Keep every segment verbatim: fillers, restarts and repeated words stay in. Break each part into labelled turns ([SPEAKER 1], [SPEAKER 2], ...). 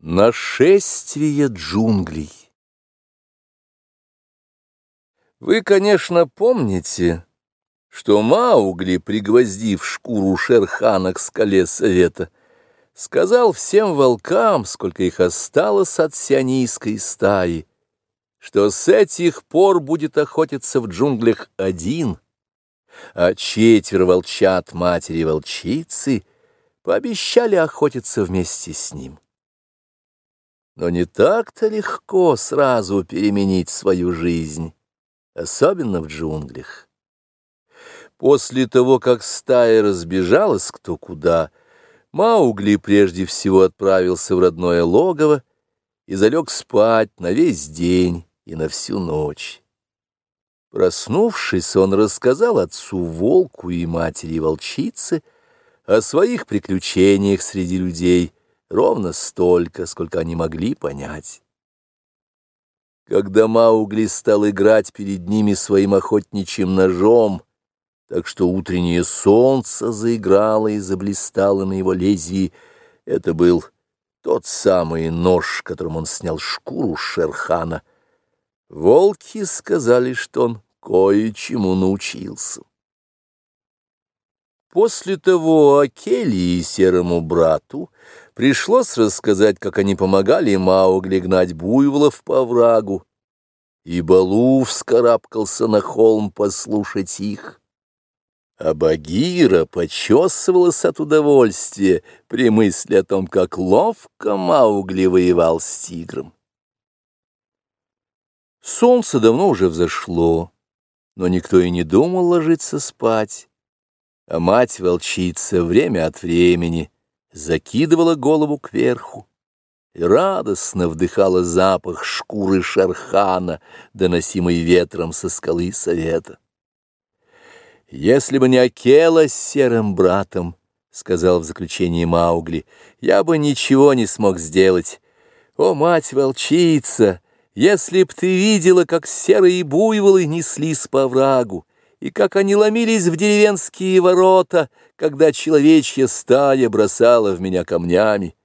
[SPEAKER 1] Нашествие джунглей. Вы, конечно, помните, что Маугли, пригвоздив шкуру Шер-Хана к скале совета, сказал всем волкам, сколько их осталось от сионийской стаи, что с этих пор будет охотиться в джунглях один, а четверо волчат матери-волчицы пообещали охотиться вместе с ним. Но не так-то легко сразу переменить свою жизнь, особенно в джунглях. После того, как стая разбежалась кто куда, Маугли прежде всего отправился в родное логово и залег спать на весь день и на всю ночь. Проснувшись, он рассказал отцу-волку и матери-волчице о своих приключениях среди людей, ровно столько, сколько они могли понять. Когда Маугли стал играть перед ними своим охотничьим ножом, так что утреннее солнце заиграло и заблистало на его лезвии, это был тот самый нож, которым он снял шкуру Шер-Хана. Волки сказали, что он кое-чему научился. После того Акеле и серому брату пришлось рассказать, как они помогали Маугли гнать буйволов по оврагу, и Балу вскарабкался на холм послушать их. А Багира почесывалась от удовольствия при мысли о том, как ловко Маугли воевал с тигром. Солнце давно уже взошло, но никто и не думал ложиться спать, а мать-волчица время от времени закидывала голову кверху и радостно вдыхала запах шкуры Шер-Хана, доносимый ветром со скалы совета. «Если бы не Акела с серым братом, — сказал в заключении Маугли, — я бы ничего не смог сделать. О, мать-волчица, если б ты видела, как серые буйволы неслись по оврагу, и как они ломились в деревенские ворота, когда человечья стая бросала в меня камнями.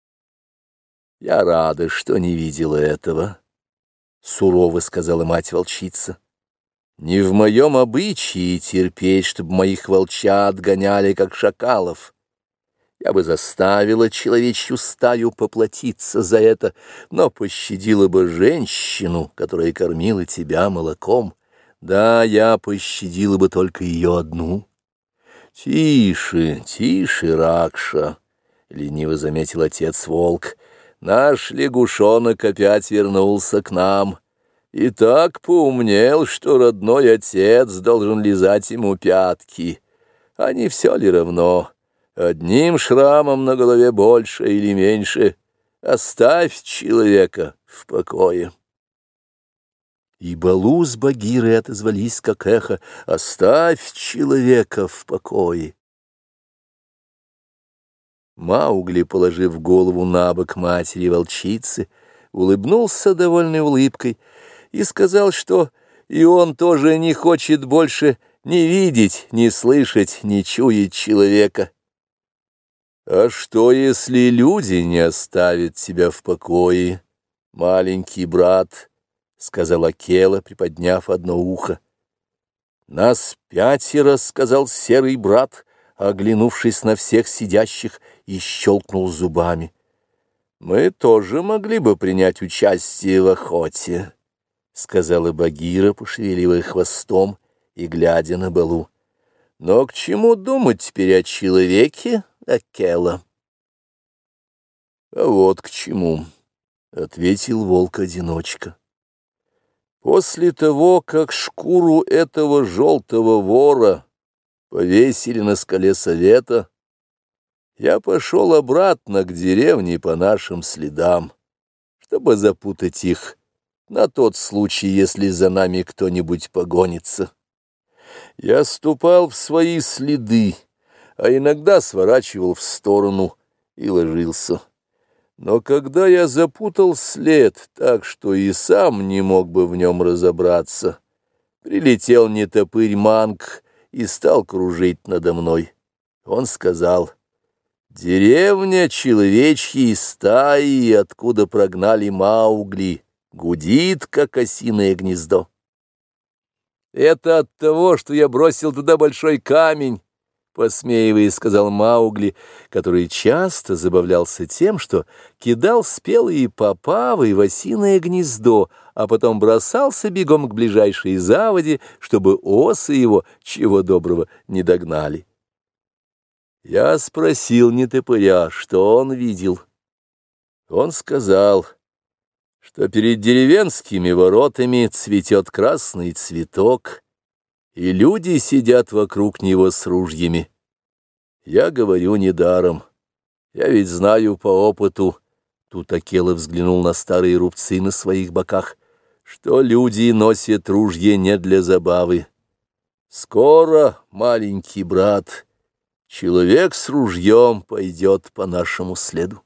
[SPEAKER 1] Я рада, что не видела этого, — сурово сказала мать-волчица. Не в моем обычае терпеть, чтобы моих волчат гоняли, как шакалов. Я бы заставила человечью стаю поплатиться за это, но пощадила бы женщину, которая кормила тебя молоком. Да, я пощадила бы только ее одну. — Тише, тише, Ракша, — лениво заметил отец-волк. — Наш лягушонок опять вернулся к нам и так поумнел, что родной отец должен лизать ему пятки. А не все ли равно? Одним шрамом на голове больше или меньше. Оставь человека в покое. И Балу с Багирой отозвались, как эхо: «Оставь человека в покое». Маугли, положив голову на бок матери-волчицы, улыбнулся довольной улыбкой и сказал, что и он тоже не хочет больше ни видеть, ни слышать, ни чуять человека. «А что, если люди не оставят тебя в покое, маленький брат?» — сказал Акела, приподняв одно ухо. «Нас пятеро», — сказал серый брат, оглянувшись на всех сидящих, и щелкнул зубами. «Мы тоже могли бы принять участие в охоте», — сказала Багира, пошевеливая хвостом и глядя на Балу. «Но к чему думать теперь о человеке, Акела?» «А вот к чему», — ответил волк-одиночка. «После того, как шкуру этого желтого вора повесили на скале совета, я пошел обратно к деревне по нашим следам, чтобы запутать их на тот случай, если за нами кто-нибудь погонится. Я ступал в свои следы, а иногда сворачивал в сторону и ложился. Но когда я запутал след так, что и сам не мог бы в нем разобраться, прилетел нетопырь Манг и стал кружить надо мной. Он сказал: Деревня человечьей стаи, откуда прогнали Маугли, гудит, как осиное гнездо. Это от того, что я бросил туда большой камень, посмеиваясь, сказал Маугли, который часто забавлялся тем, что кидал спелые попавы в осиное гнездо, а потом бросался бегом к ближайшей заводе, чтобы осы его, чего доброго, не догнали. Я спросил нетопыря, что он видел. Он сказал, что перед деревенскими воротами цветет красный цветок, и люди сидят вокруг него с ружьями. Я говорю недаром. Я ведь знаю по опыту, тут Акела взглянул на старые рубцы на своих боках, что люди носят ружья не для забавы. Скоро, маленький брат, человек с ружьем пойдет по нашему следу.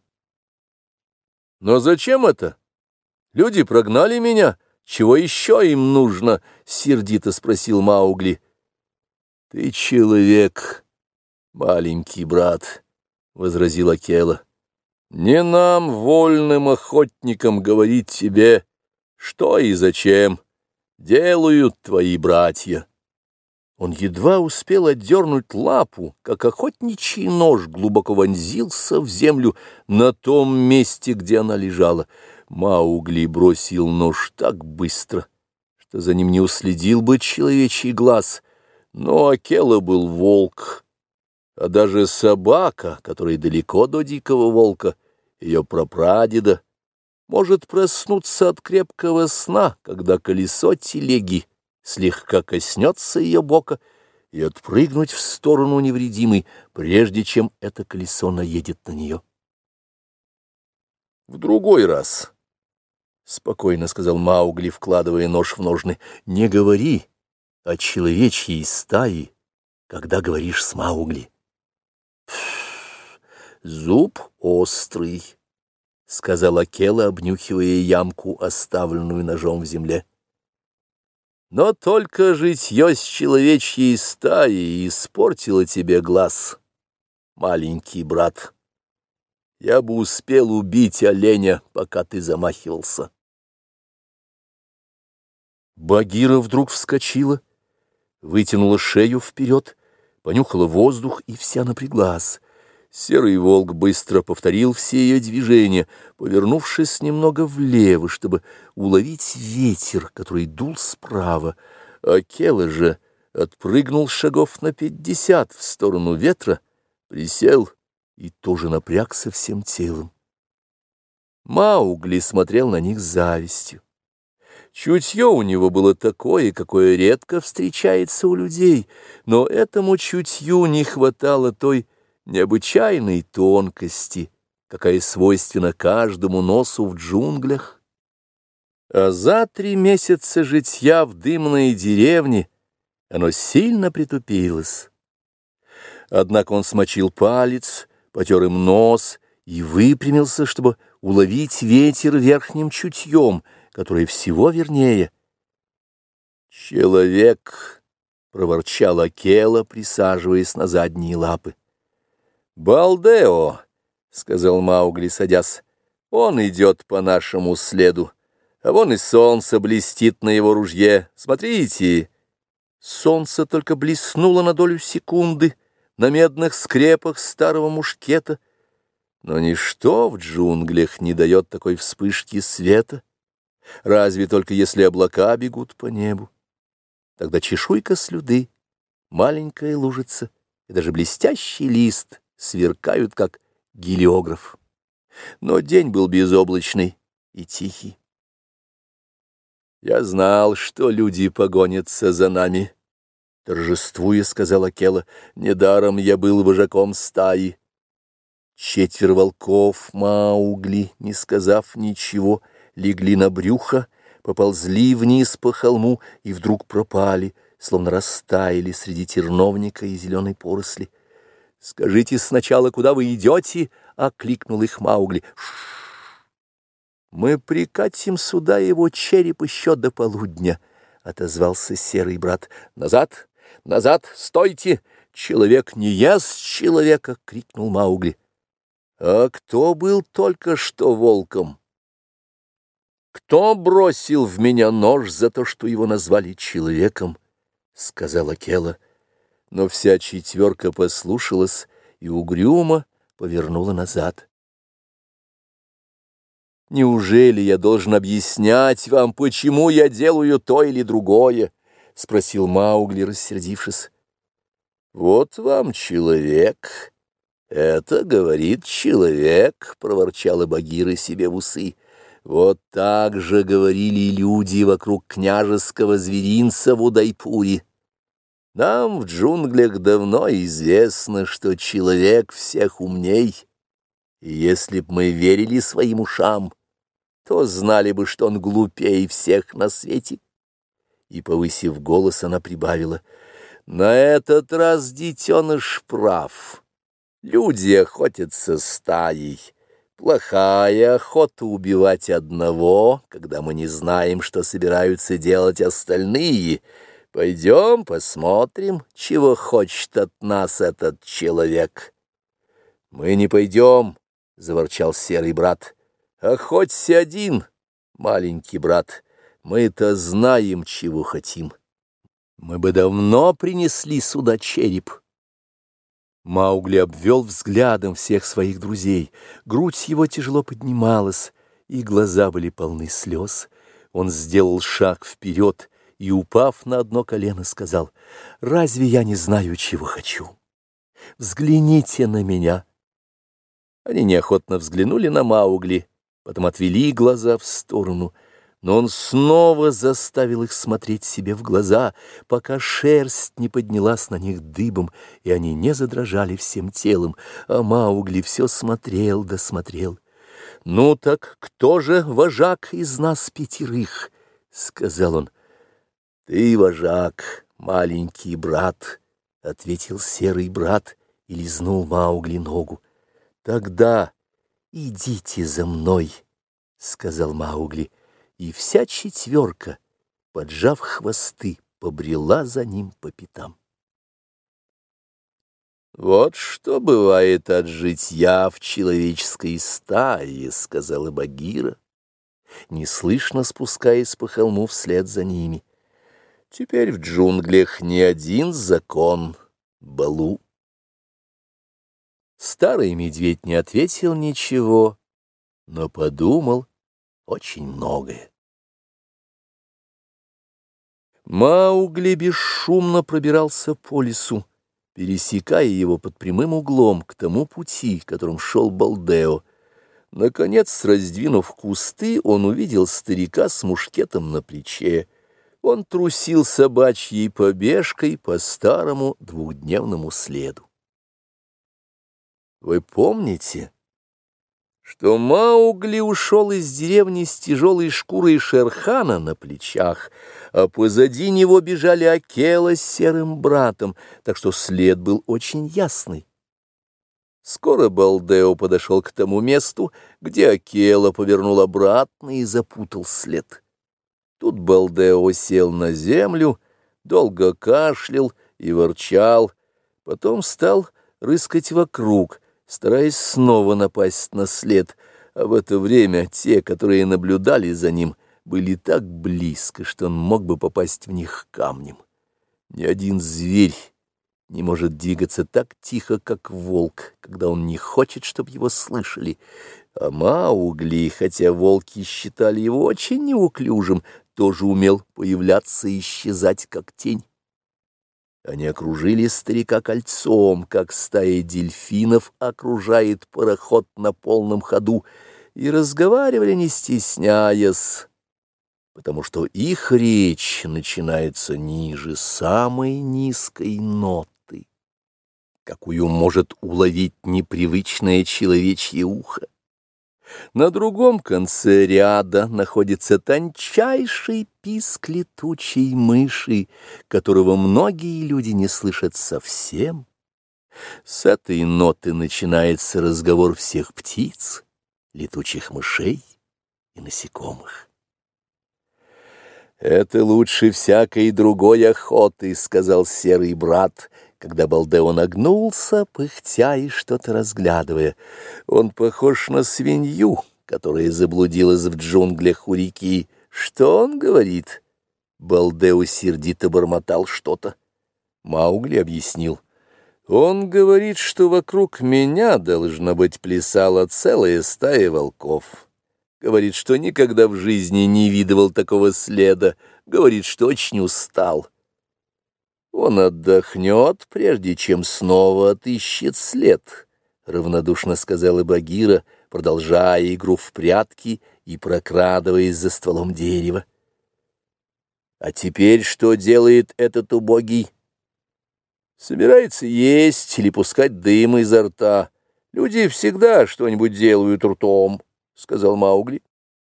[SPEAKER 1] Но зачем это? Люди прогнали меня. Чего еще им нужно? — сердито спросил Маугли. — Ты человек, маленький брат, — возразил Акела. — Не нам, вольным охотникам, говорить тебе, что и зачем делают твои братья. Он едва успел отдернуть лапу, как охотничий нож глубоко вонзился в землю на том месте, где она лежала. Маугли бросил нож так быстро, что за ним не уследил бы человечий глаз, но Акела был волк, а даже собака, которая далеко до дикого волка, ее прапрадеда, может проснуться от крепкого сна, когда колесо телеги слегка коснется ее бока, и отпрыгнуть в сторону невредимой, прежде чем это колесо наедет на нее. В другой раз, — спокойно сказал Маугли, вкладывая нож в ножны, — не говори о человечьей стае, когда говоришь с Маугли. — Зуб острый, — сказал Акела, обнюхивая ямку, оставленную ножом в земле. Но только житье с человечьей стаей испортило тебе глаз, маленький брат. Я бы успел убить оленя, пока ты замахивался. Багира вдруг вскочила, вытянула шею вперед, понюхала воздух и вся напряглась. Серый волк быстро повторил все ее движения, повернувшись немного влево, чтобы уловить ветер, который дул справа. Акела же отпрыгнул шагов на пятьдесят в сторону ветра, присел и тоже напрягся всем телом. Маугли смотрел на них с завистью. Чутье у него было такое, какое редко встречается у людей, но этому чутью не хватало той необычайной тонкости, какая свойственна каждому носу в джунглях. А за три месяца житья в дымной деревне оно сильно притупилось. Однако он смочил палец, потер им нос и выпрямился, чтобы уловить ветер верхним чутьем, которое всего вернее. «Человек!» — проворчал Акела, присаживаясь на задние лапы. «Балдео!» — сказал Маугли, садясь. «Он идет по нашему следу, а вон и солнце блестит на его ружье. Смотрите!» Солнце только блеснуло на долю секунды на медных скрепах старого мушкета, но ничто в джунглях не дает такой вспышки света, разве только если облака бегут по небу. Тогда чешуйка слюды, маленькая лужица и даже блестящий лист сверкают, как гелиограф. Но день был безоблачный и тихий. «Я знал, что люди погонятся за нами», — торжествуя, сказал Акела. «Недаром я был вожаком стаи». Четверо волков Маугли, не сказав ничего, легли на брюхо, поползли вниз по холму и вдруг пропали, словно растаяли среди терновника и зеленой поросли. «Скажите сначала, куда вы идете?» — окликнул их Маугли. «Ш-ш-ш! Мы прикатим сюда его череп еще до полудня», — отозвался серый брат. «Назад! Назад! Стойте! Человек не ест человека!» — крикнул Маугли. А кто был только что волком? Кто бросил в меня нож за то, что его назвали человеком? — сказала Акела. Но вся четверка послушалась и угрюмо повернула назад. «Неужели я должен объяснять вам, почему я делаю то или другое?» — спросил Маугли, рассердившись. «Вот вам человек. Это говорит человек», — проворчала Багира себе в усы. «Вот так же говорили люди вокруг княжеского зверинца в Удайпуре. Нам в джунглях давно известно, что человек всех умней, и если б мы верили своим ушам, то знали бы, что он глупее всех на свете». И, повысив голос, она прибавила: «На этот раз детеныш прав. Люди охотятся стаей. Плохая охота убивать одного, когда мы не знаем, что собираются делать остальные. Пойдем посмотрим, чего хочет от нас этот человек». «Мы не пойдем», — заворчал серый брат. «Охоться один, маленький брат. Мы-то знаем, чего хотим. Мы бы давно принесли сюда череп». Маугли обвел взглядом всех своих друзей. Грудь его тяжело поднималась, и глаза были полны слез. Он сделал шаг вперед и, упав на одно колено, сказал: «Разве я не знаю, чего хочу? Взгляните на меня». Они неохотно взглянули на Маугли, потом отвели глаза в сторону, но он снова заставил их смотреть себе в глаза, пока шерсть не поднялась на них дыбом, и они не задрожали всем телом, а Маугли все смотрел да смотрел. «Ну так кто же вожак из нас пятерых?» — сказал он. «Ты вожак, маленький брат», — ответил серый брат и лизнул Маугли ногу. «Тогда идите за мной», — сказал Маугли, и вся четверка, поджав хвосты, побрела за ним по пятам. «Вот что бывает от житья в человеческой стае», — сказала Багира, неслышно спускаясь по холму вслед за ними. «Теперь в джунглях не один закон — Балу». Старый медведь не ответил ничего, но подумал очень многое. Маугли бесшумно пробирался по лесу, пересекая его под прямым углом к тому пути, которым шел Балдео. Наконец, раздвинув кусты, он увидел старика с мушкетом на плече. Он трусил собачьей побежкой по старому двухдневному следу. Вы помните, что Маугли ушел из деревни с тяжелой шкурой Шерхана на плечах, а позади него бежали Акела с серым братом, так что след был очень ясный. Скоро Балдео подошел к тому месту, где Акела повернул обратно и запутал след. Тут Балдео сел на землю, долго кашлял и ворчал, потом стал рыскать вокруг, стараясь снова напасть на след, а в это время те, которые наблюдали за ним, были так близко, что он мог бы попасть в них камнем. Ни один зверь не может двигаться так тихо, как волк, когда он не хочет, чтобы его слышали. А Маугли, хотя волки считали его очень неуклюжим, тоже умел появляться и исчезать, как тень. Они окружили старика кольцом, как стая дельфинов окружает пароход на полном ходу, и разговаривали, не стесняясь, потому что их речь начинается ниже самой низкой ноты, какую может уловить непривычное человечье ухо. На другом конце ряда находится тончайший писк летучей мыши, которого многие люди не слышат совсем. С этой ноты начинается разговор всех птиц, летучих мышей и насекомых. «Это лучше всякой другой охоты», — сказал серый брат, когда Балдео нагнулся, пыхтя и что-то разглядывая. Он похож на свинью, которая заблудилась в джунглях у реки. Что он говорит? Балдео сердито бормотал что-то. Маугли объяснил. Он говорит, что вокруг меня, должно быть, плясала целая стая волков. Говорит, что никогда в жизни не видывал такого следа. Говорит, что очень устал. Он отдохнет, прежде чем снова отыщет след, — равнодушно сказала Багира, продолжая игру в прятки и прокрадываясь за стволом дерева. А теперь что делает этот убогий? Собирается есть или пускать дым изо рта. Люди всегда что-нибудь делают ртом, — сказал Маугли.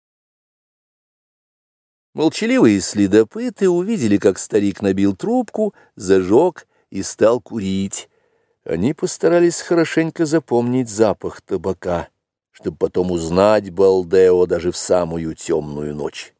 [SPEAKER 1] Молчаливые следопыты увидели, как старик набил трубку, зажег и стал курить. Они постарались хорошенько запомнить запах табака, чтобы потом узнать Балдео даже в самую темную ночь.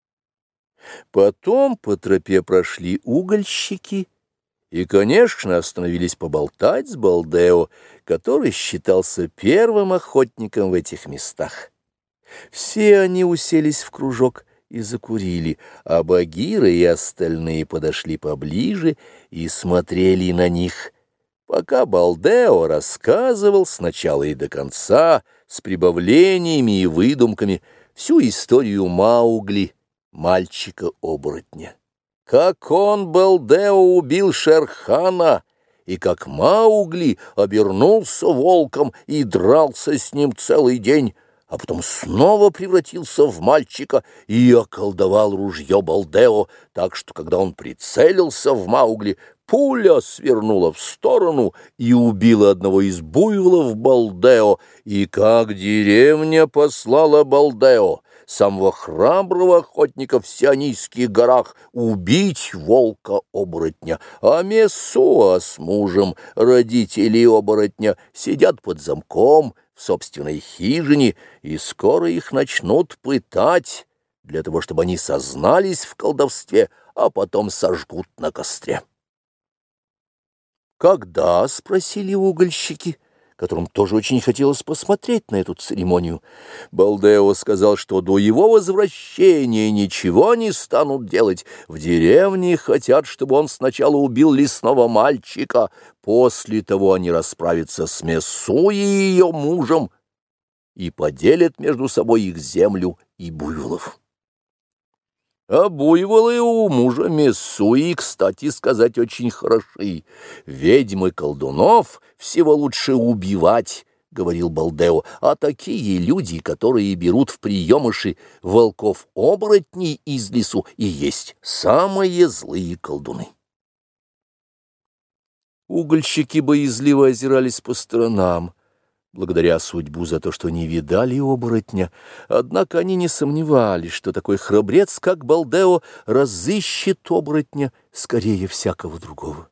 [SPEAKER 1] Потом по тропе прошли угольщики и, конечно, остановились поболтать с Балдео, который считался первым охотником в этих местах. Все они уселись в кружок и закурили, а Багира и остальные подошли поближе и смотрели на них, пока Балдео рассказывал сначала и до конца, с прибавлениями и выдумками, всю историю Маугли, мальчика-оборотня. Как он, Балдео, убил Шерхана, и как Маугли обернулся волком и дрался с ним целый день, а потом снова превратился в мальчика и околдовал ружье Балдео, так что, когда он прицелился в Маугли, пуля свернула в сторону и убила одного из буйволов Балдео, и как деревня послала Балдео, самого храброго охотника в Сионийских горах, убить волка-оборотня, а Мессуа с мужем, родители оборотня, сидят под замком в собственной хижине, и скоро их начнут пытать, для того, чтобы они сознались в колдовстве, а потом сожгут на костре. «Когда?» — спросили угольщики, которым тоже очень хотелось посмотреть на эту церемонию. Балдео сказал, что до его возвращения ничего не станут делать. В деревне хотят, чтобы он сначала убил лесного мальчика, после того они расправятся с Мессуей и ее мужем и поделят между собой их землю и буйволов. А буйволы у мужа Мессуи, кстати сказать, очень хороши. Ведьмы колдунов всего лучше убивать, — говорил Балдео, — а такие люди, которые берут в приемыши волков-оборотней из лесу, и есть самые злые колдуны. Угольщики боязливо озирались по сторонам, благодаря судьбу за то, что не видали оборотня, однако они не сомневались, что такой храбрец, как Балдео, разыщет оборотня скорее всякого другого.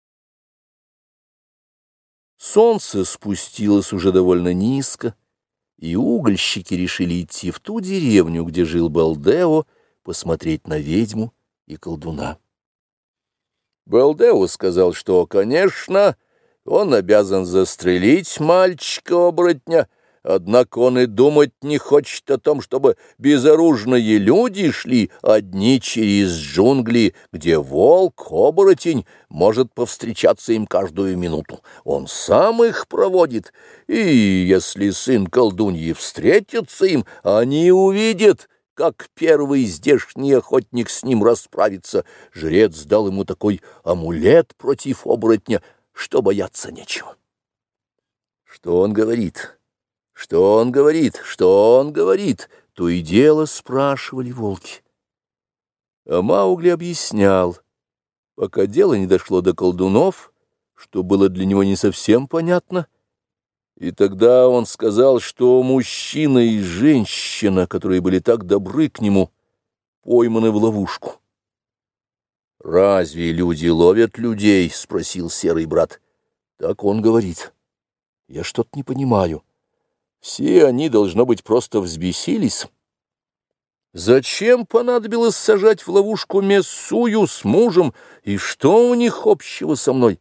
[SPEAKER 1] Солнце спустилось уже довольно низко, и угольщики решили идти в ту деревню, где жил Балдео, посмотреть на ведьму и колдуна. Балдео сказал, что, конечно, он обязан застрелить мальчика-оборотня, однако он и думать не хочет о том, чтобы безоружные люди шли одни через джунгли, где волк-оборотень может повстречаться им каждую минуту. Он сам их проводит, и если сын колдуньи встретится им, они увидят, как первый здешний охотник с ним расправится. Жрец дал ему такой амулет против оборотня, что бояться нечего. Что он говорит? Что он говорит? Что он говорит? То и дело спрашивали волки. А Маугли объяснял, пока дело не дошло до колдунов, что было для него не совсем понятно. И тогда он сказал, что мужчина и женщина, которые были так добры к нему, пойманы в ловушку. «Разве люди ловят людей?» — спросил серый брат. Так он говорит. Я что-то не понимаю. Все они, должно быть, просто взбесились. Зачем понадобилось сажать в ловушку Мессую с мужем, и что у них общего со мной?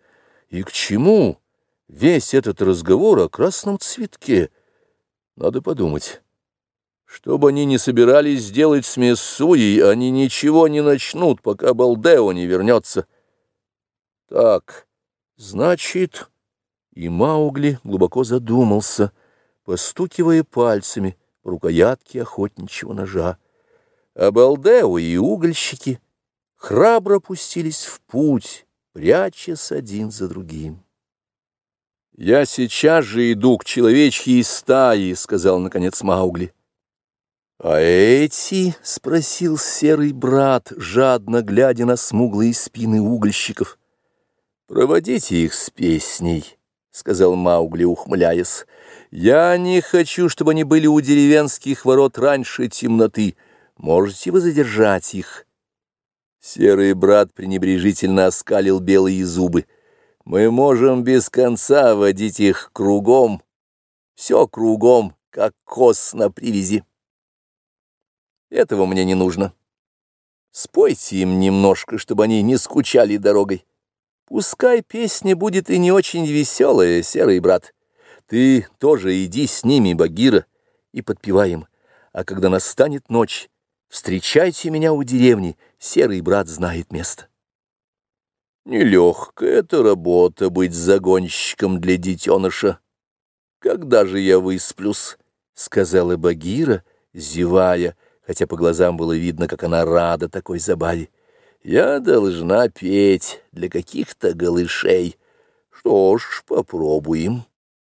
[SPEAKER 1] И к чему весь этот разговор о красном цветке? Надо подумать. Что бы они ни собирались сделать с Мессуей, они ничего не начнут, пока Балдео не вернется. Так, значит... И Маугли глубоко задумался, постукивая пальцами по рукоятке охотничьего ножа. А Балдео и угольщики храбро пустились в путь, прячась один за другим. — Я сейчас же иду к человечьей стае, — сказал, наконец, Маугли. — А эти? — спросил серый брат, жадно глядя на смуглые спины угольщиков. — Проводите их с песней, — сказал Маугли, ухмыляясь. — Я не хочу, чтобы они были у деревенских ворот раньше темноты. Можете вы задержать их? Серый брат пренебрежительно оскалил белые зубы. — Мы можем без конца водить их кругом, все кругом, как коз на привязи. Этого мне не нужно. Спойте им немножко, чтобы они не скучали дорогой. Пускай песня будет и не очень веселая, серый брат. Ты тоже иди с ними, Багира, и подпевай им. А когда настанет ночь, встречайте меня у деревни, серый брат знает место. Нелегкая это работа быть загонщиком для детеныша. Когда же я высплюсь, — сказала Багира, зевая, хотя по глазам было видно, как она рада такой забаве. Я должна петь для каких-то голышей. Что ж, попробуем.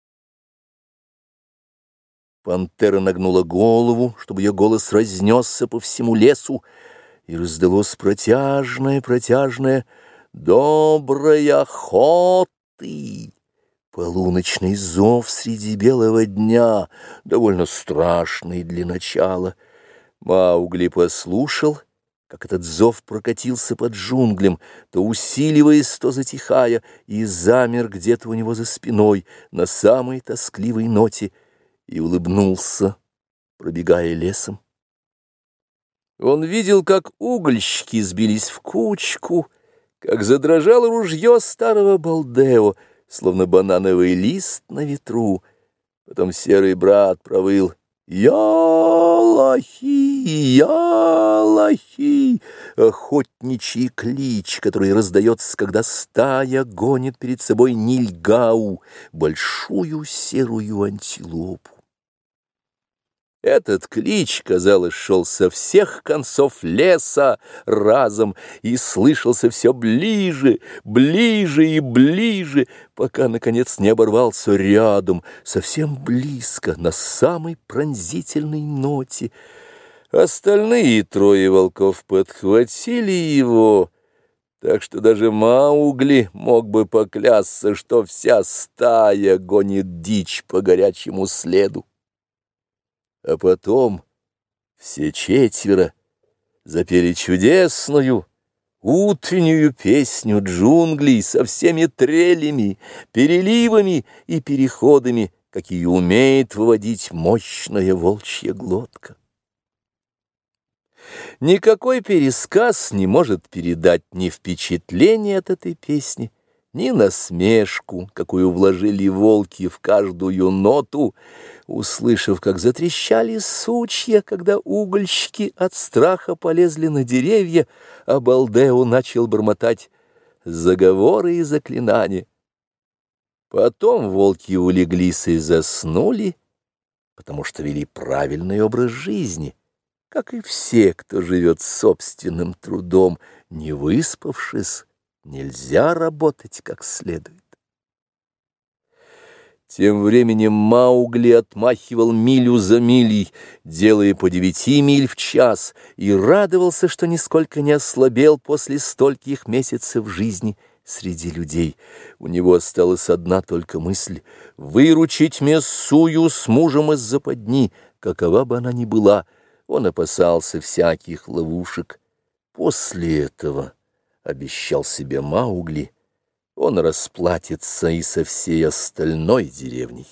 [SPEAKER 1] Пантера нагнула голову, чтобы ее голос разнесся по всему лесу, и раздалось протяжное, протяжное «Доброй охоты!» Полуночный зов среди белого дня, довольно страшный для начала. Маугли послушал, как этот зов прокатился под джунглем, то усиливаясь, то затихая, и замер где-то у него за спиной на самой тоскливой ноте, и улыбнулся, пробегая лесом. Он видел, как угольщики сбились в кучку, как задрожало ружье старого Балдео, словно банановый лист на ветру. Потом серый брат провыл: «Я-лахи, я-лахи!» Охотничий клич, который раздается, когда стая гонит перед собой нильгау, большую серую антилопу. Этот клич, казалось, шел со всех концов леса разом и слышался все ближе, ближе и ближе, пока, наконец, не оборвался рядом, совсем близко, на самой пронзительной ноте. Остальные трое волков подхватили его, так что даже Маугли мог бы поклясться, что вся стая гонит дичь по горячему следу. А потом все четверо запели чудесную утреннюю песню джунглей со всеми трелями, переливами и переходами, какие умеет выводить мощная волчья глотка. Никакой пересказ не может передать ни впечатления от этой песни, ни насмешку, какую вложили волки в каждую ноту, услышав, как затрещали сучья, когда угольщики от страха полезли на деревья, а Балдео начал бормотать заговоры и заклинания. Потом волки улеглись и заснули, потому что вели правильный образ жизни, как и все, кто живет собственным трудом. Не выспавшись, нельзя работать как следует. Тем временем Маугли отмахивал милю за милей, делая по девяти миль в час, и радовался, что нисколько не ослабел после стольких месяцев жизни среди людей. У него осталась одна только мысль — выручить Мессую с мужем из западни, какова бы она ни была. Он опасался всяких ловушек. После этого, обещал себе Маугли, он расплатится и со всей остальной деревней.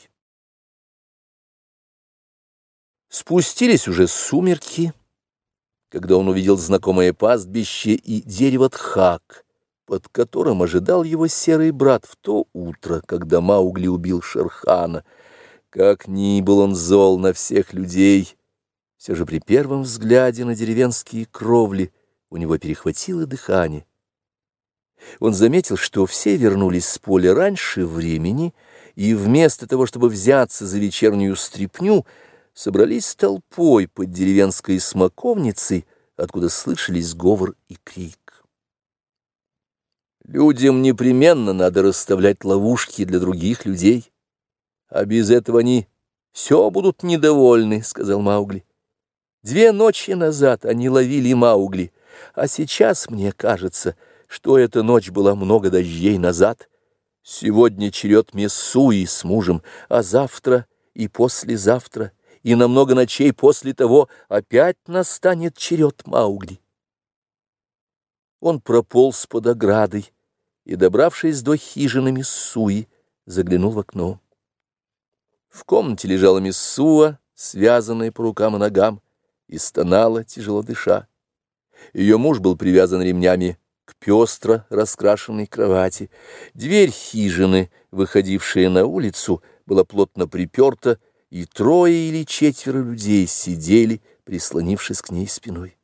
[SPEAKER 1] Спустились уже сумерки, когда он увидел знакомое пастбище и дерево тхак, под которым ожидал его серый брат в то утро, когда Маугли убил Шерхана. Как ни был он зол на всех людей, все же при первом взгляде на деревенские кровли у него перехватило дыхание. Он заметил, что все вернулись с поля раньше времени, и вместо того, чтобы взяться за вечернюю стряпню, собрались толпой под деревенской смоковницей, откуда слышались говор и крик. Людям непременно надо расставлять ловушки для других людей, а без этого они все будут недовольны, — сказал Маугли. Две ночи назад они ловили Маугли, а сейчас мне кажется, что эта ночь была много дождей назад. Сегодня черед Мессуи с мужем, а завтра и послезавтра, и на много ночей после того опять настанет черед Маугли. Он прополз под оградой и, добравшись до хижины Мессуи, заглянул в окно. В комнате лежала Мессуа, связанная по рукам и ногам, и стонала, тяжело дыша. Ее муж был привязан ремнями к пестро раскрашенной кровати. Дверь хижины, выходившая на улицу, была плотно приперта, и трое или четверо людей сидели, прислонившись к ней спиной.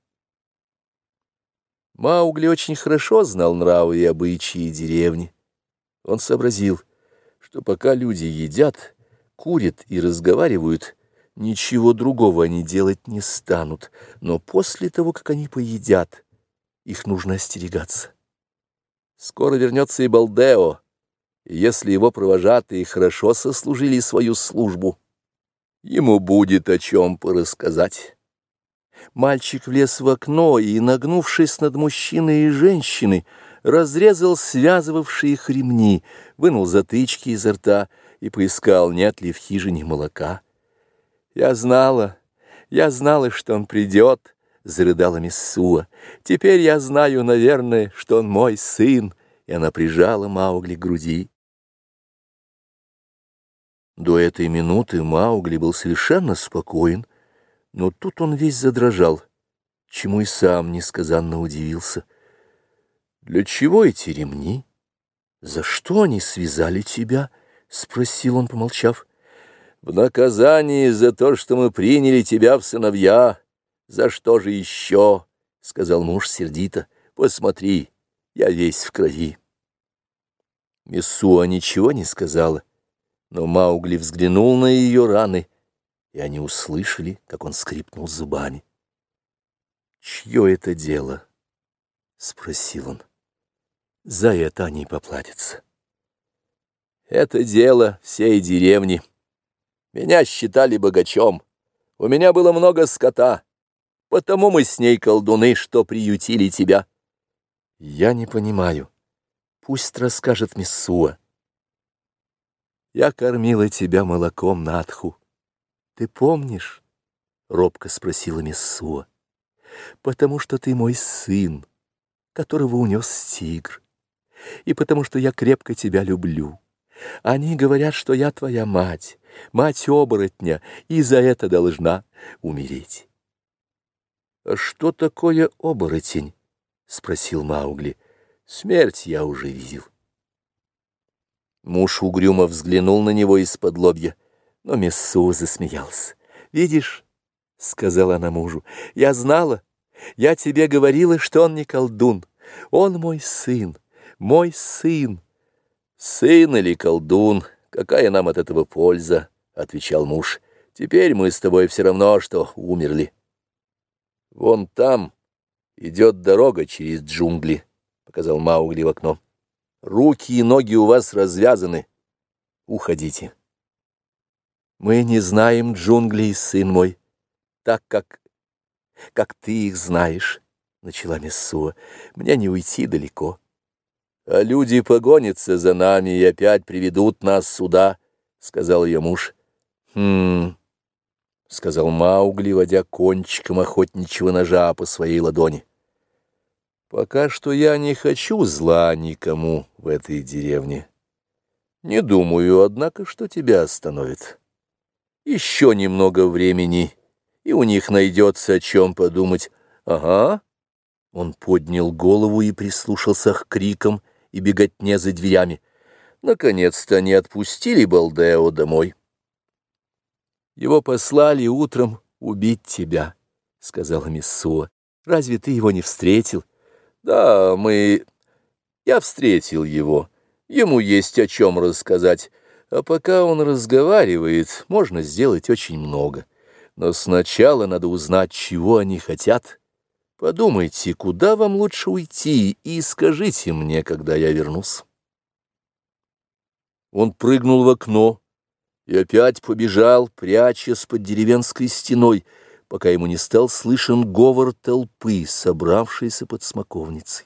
[SPEAKER 1] Маугли очень хорошо знал нравы и обычаи деревни. Он сообразил, что пока люди едят, курят и разговаривают, ничего другого они делать не станут, но после того, как они поедят, их нужно остерегаться. Скоро вернется и Балдео, и если его провожатые хорошо сослужили свою службу, ему будет о чем порассказать. Мальчик влез в окно и, нагнувшись над мужчиной и женщиной, разрезал связывавшие их ремни, вынул затычки изо рта и поискал, нет ли в хижине молока. «Я знала, я знала, что он придет», — зарыдала Мессуа. «Теперь я знаю, наверное, что он мой сын», и она прижала Маугли к груди. До этой минуты Маугли был совершенно спокоен, но тут он весь задрожал, чему и сам несказанно удивился. «Для чего эти ремни? За что они связали тебя?» — спросил он, помолчав. «В наказание за то, что мы приняли тебя в сыновья. За что же еще?» — сказал муж сердито. «Посмотри, я весь в крови». Мессуа ничего не сказала, но Маугли взглянул на ее раны, и они услышали, как он скрипнул зубами. «Чье это дело?» — спросил он. «За это они поплатятся». «Это дело всей деревни. Меня считали богачом. У меня было много скота. Потому мы с ней колдуны, что приютили тебя». «Я не понимаю. Пусть расскажет Мессуа». «Я кормила тебя молоком Надху. Ты помнишь?» — робко спросила Мессуа. «Потому что ты мой сын, которого унес тигр, и потому что я крепко тебя люблю. Они говорят, что я твоя мать, мать-оборотня, и за это должна умереть». «А что такое оборотень?» — спросил Маугли. «Смерть я уже видел». Муж угрюмо взглянул на него из-под лобья, но Мессуа засмеялся. «Видишь, — сказала она мужу, — я знала, я тебе говорила, что он не колдун. Он мой сын, мой сын». «Сын или колдун, какая нам от этого польза?» — отвечал муж. «Теперь мы с тобой все равно, что умерли. Вон там идет дорога через джунгли», — показал Маугли в окно. «Руки и ноги у вас развязаны. Уходите». «Мы не знаем джунглей, сын мой, так как, как ты их знаешь», — начала Мессуа. «Мне не уйти далеко». «А люди погонятся за нами и опять приведут нас сюда», — сказал ее муж. «Хм», — сказал Маугли, водя кончиком охотничьего ножа по своей ладони. «Пока что я не хочу зла никому в этой деревне. Не думаю, однако, что тебя остановит. Еще немного времени, и у них найдется о чем подумать». «Ага, Он поднял голову и прислушался к крикам и беготне за дверями. Наконец-то они отпустили Балдео домой. «Его послали утром убить тебя», — сказала Мессуа. «Разве ты его не встретил?» «Да, мы... Я встретил его. Ему есть о чем рассказать. А пока он разговаривает, можно сделать очень много. Но сначала надо узнать, чего они хотят. Подумайте, куда вам лучше уйти, и скажите мне, когда я вернусь». Он прыгнул в окно и опять побежал, прячась под деревенской стеной, пока ему не стал слышен говор толпы, собравшейся под смоковницей.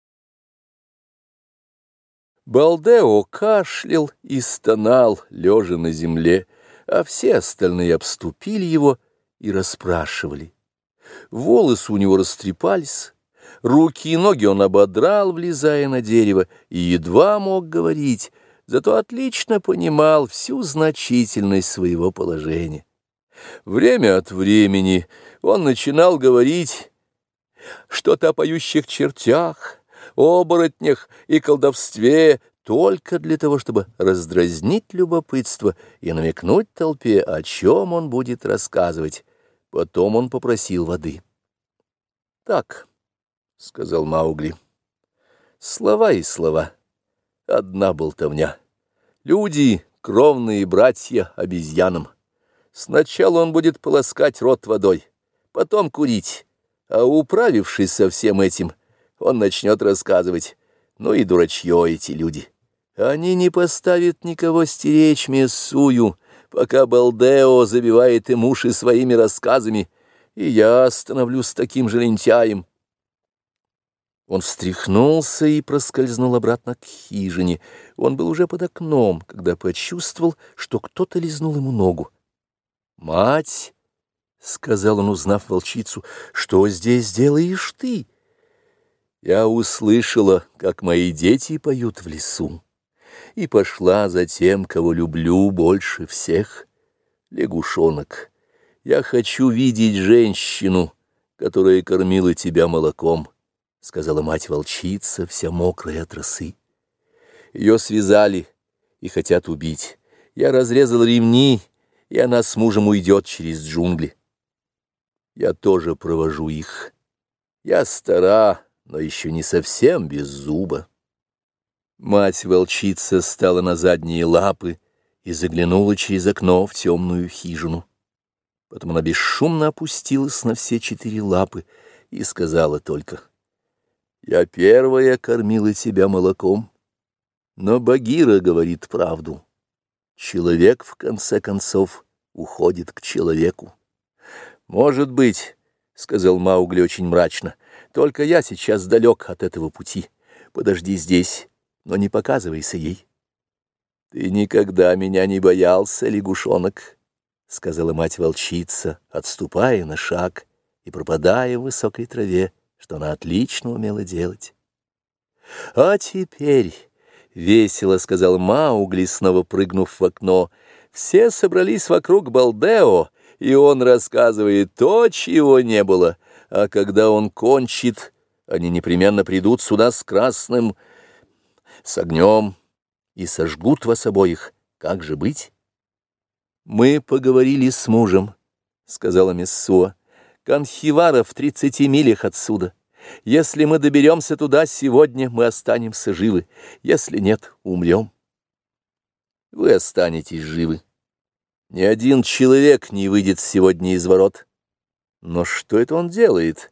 [SPEAKER 1] Балдео кашлял и стонал, лежа на земле, а все остальные обступили его и расспрашивали. Волосы у него растрепались, руки и ноги он ободрал, влезая на дерево, и едва мог говорить, зато отлично понимал всю значительность своего положения. Время от времени он начинал говорить что-то о поющих чертях, оборотнях и колдовстве, только для того, чтобы раздразнить любопытство и намекнуть толпе, о чем он будет рассказывать. Потом он попросил воды. «Так», — сказал Маугли, — «слова и слова, одна болтовня. Люди — кровные братья обезьянам. Сначала он будет полоскать рот водой, потом курить, а управившись со всем этим, он начнет рассказывать. Ну и дурачье эти люди. Они не поставят никого стеречь Мессую, пока Балдео забивает им уши своими рассказами, и я становлюсь таким же лентяем». Он встряхнулся и проскользнул обратно к хижине. Он был уже под окном, когда почувствовал, что кто-то лизнул ему ногу. «Мать», — сказал он, узнав волчицу, — «что здесь делаешь ты?» «Я услышала, как мои дети поют в лесу, и пошла за тем, кого люблю больше всех, лягушонок. Я хочу видеть женщину, которая кормила тебя молоком», — сказала мать-волчица, вся мокрая от росы. «Ее связали и хотят убить. Я разрезал ремни, и она с мужем уйдет через джунгли. Я тоже провожу их. Я стара, но еще не совсем без зуба». Мать-волчица стала на задние лапы и заглянула через окно в темную хижину. Потом она бесшумно опустилась на все четыре лапы и сказала только: «Я первая кормила тебя молоком, но Багира говорит правду. Человек, в конце концов, уходит к человеку». «Может быть, — сказал Маугли очень мрачно, — только я сейчас далек от этого пути. Подожди здесь, но не показывайся ей». «Ты никогда меня не боялся, лягушонок», — сказала мать-волчица, отступая на шаг и пропадая в высокой траве, что она отлично умела делать. «А теперь, — весело сказал Маугли, снова прыгнув в окно, — все собрались вокруг Балдео, и он рассказывает то, чего не было, а когда он кончит, они непременно придут сюда с красным, с огнем, и сожгут вас обоих. Как же быть?» «Мы поговорили с мужем, — сказала Мессуа. Канхивара в тридцати милях отсюда. Если мы доберемся туда сегодня, мы останемся живы. Если нет, умрем». «Вы останетесь живы. Ни один человек не выйдет сегодня из ворот. Но что это он делает?»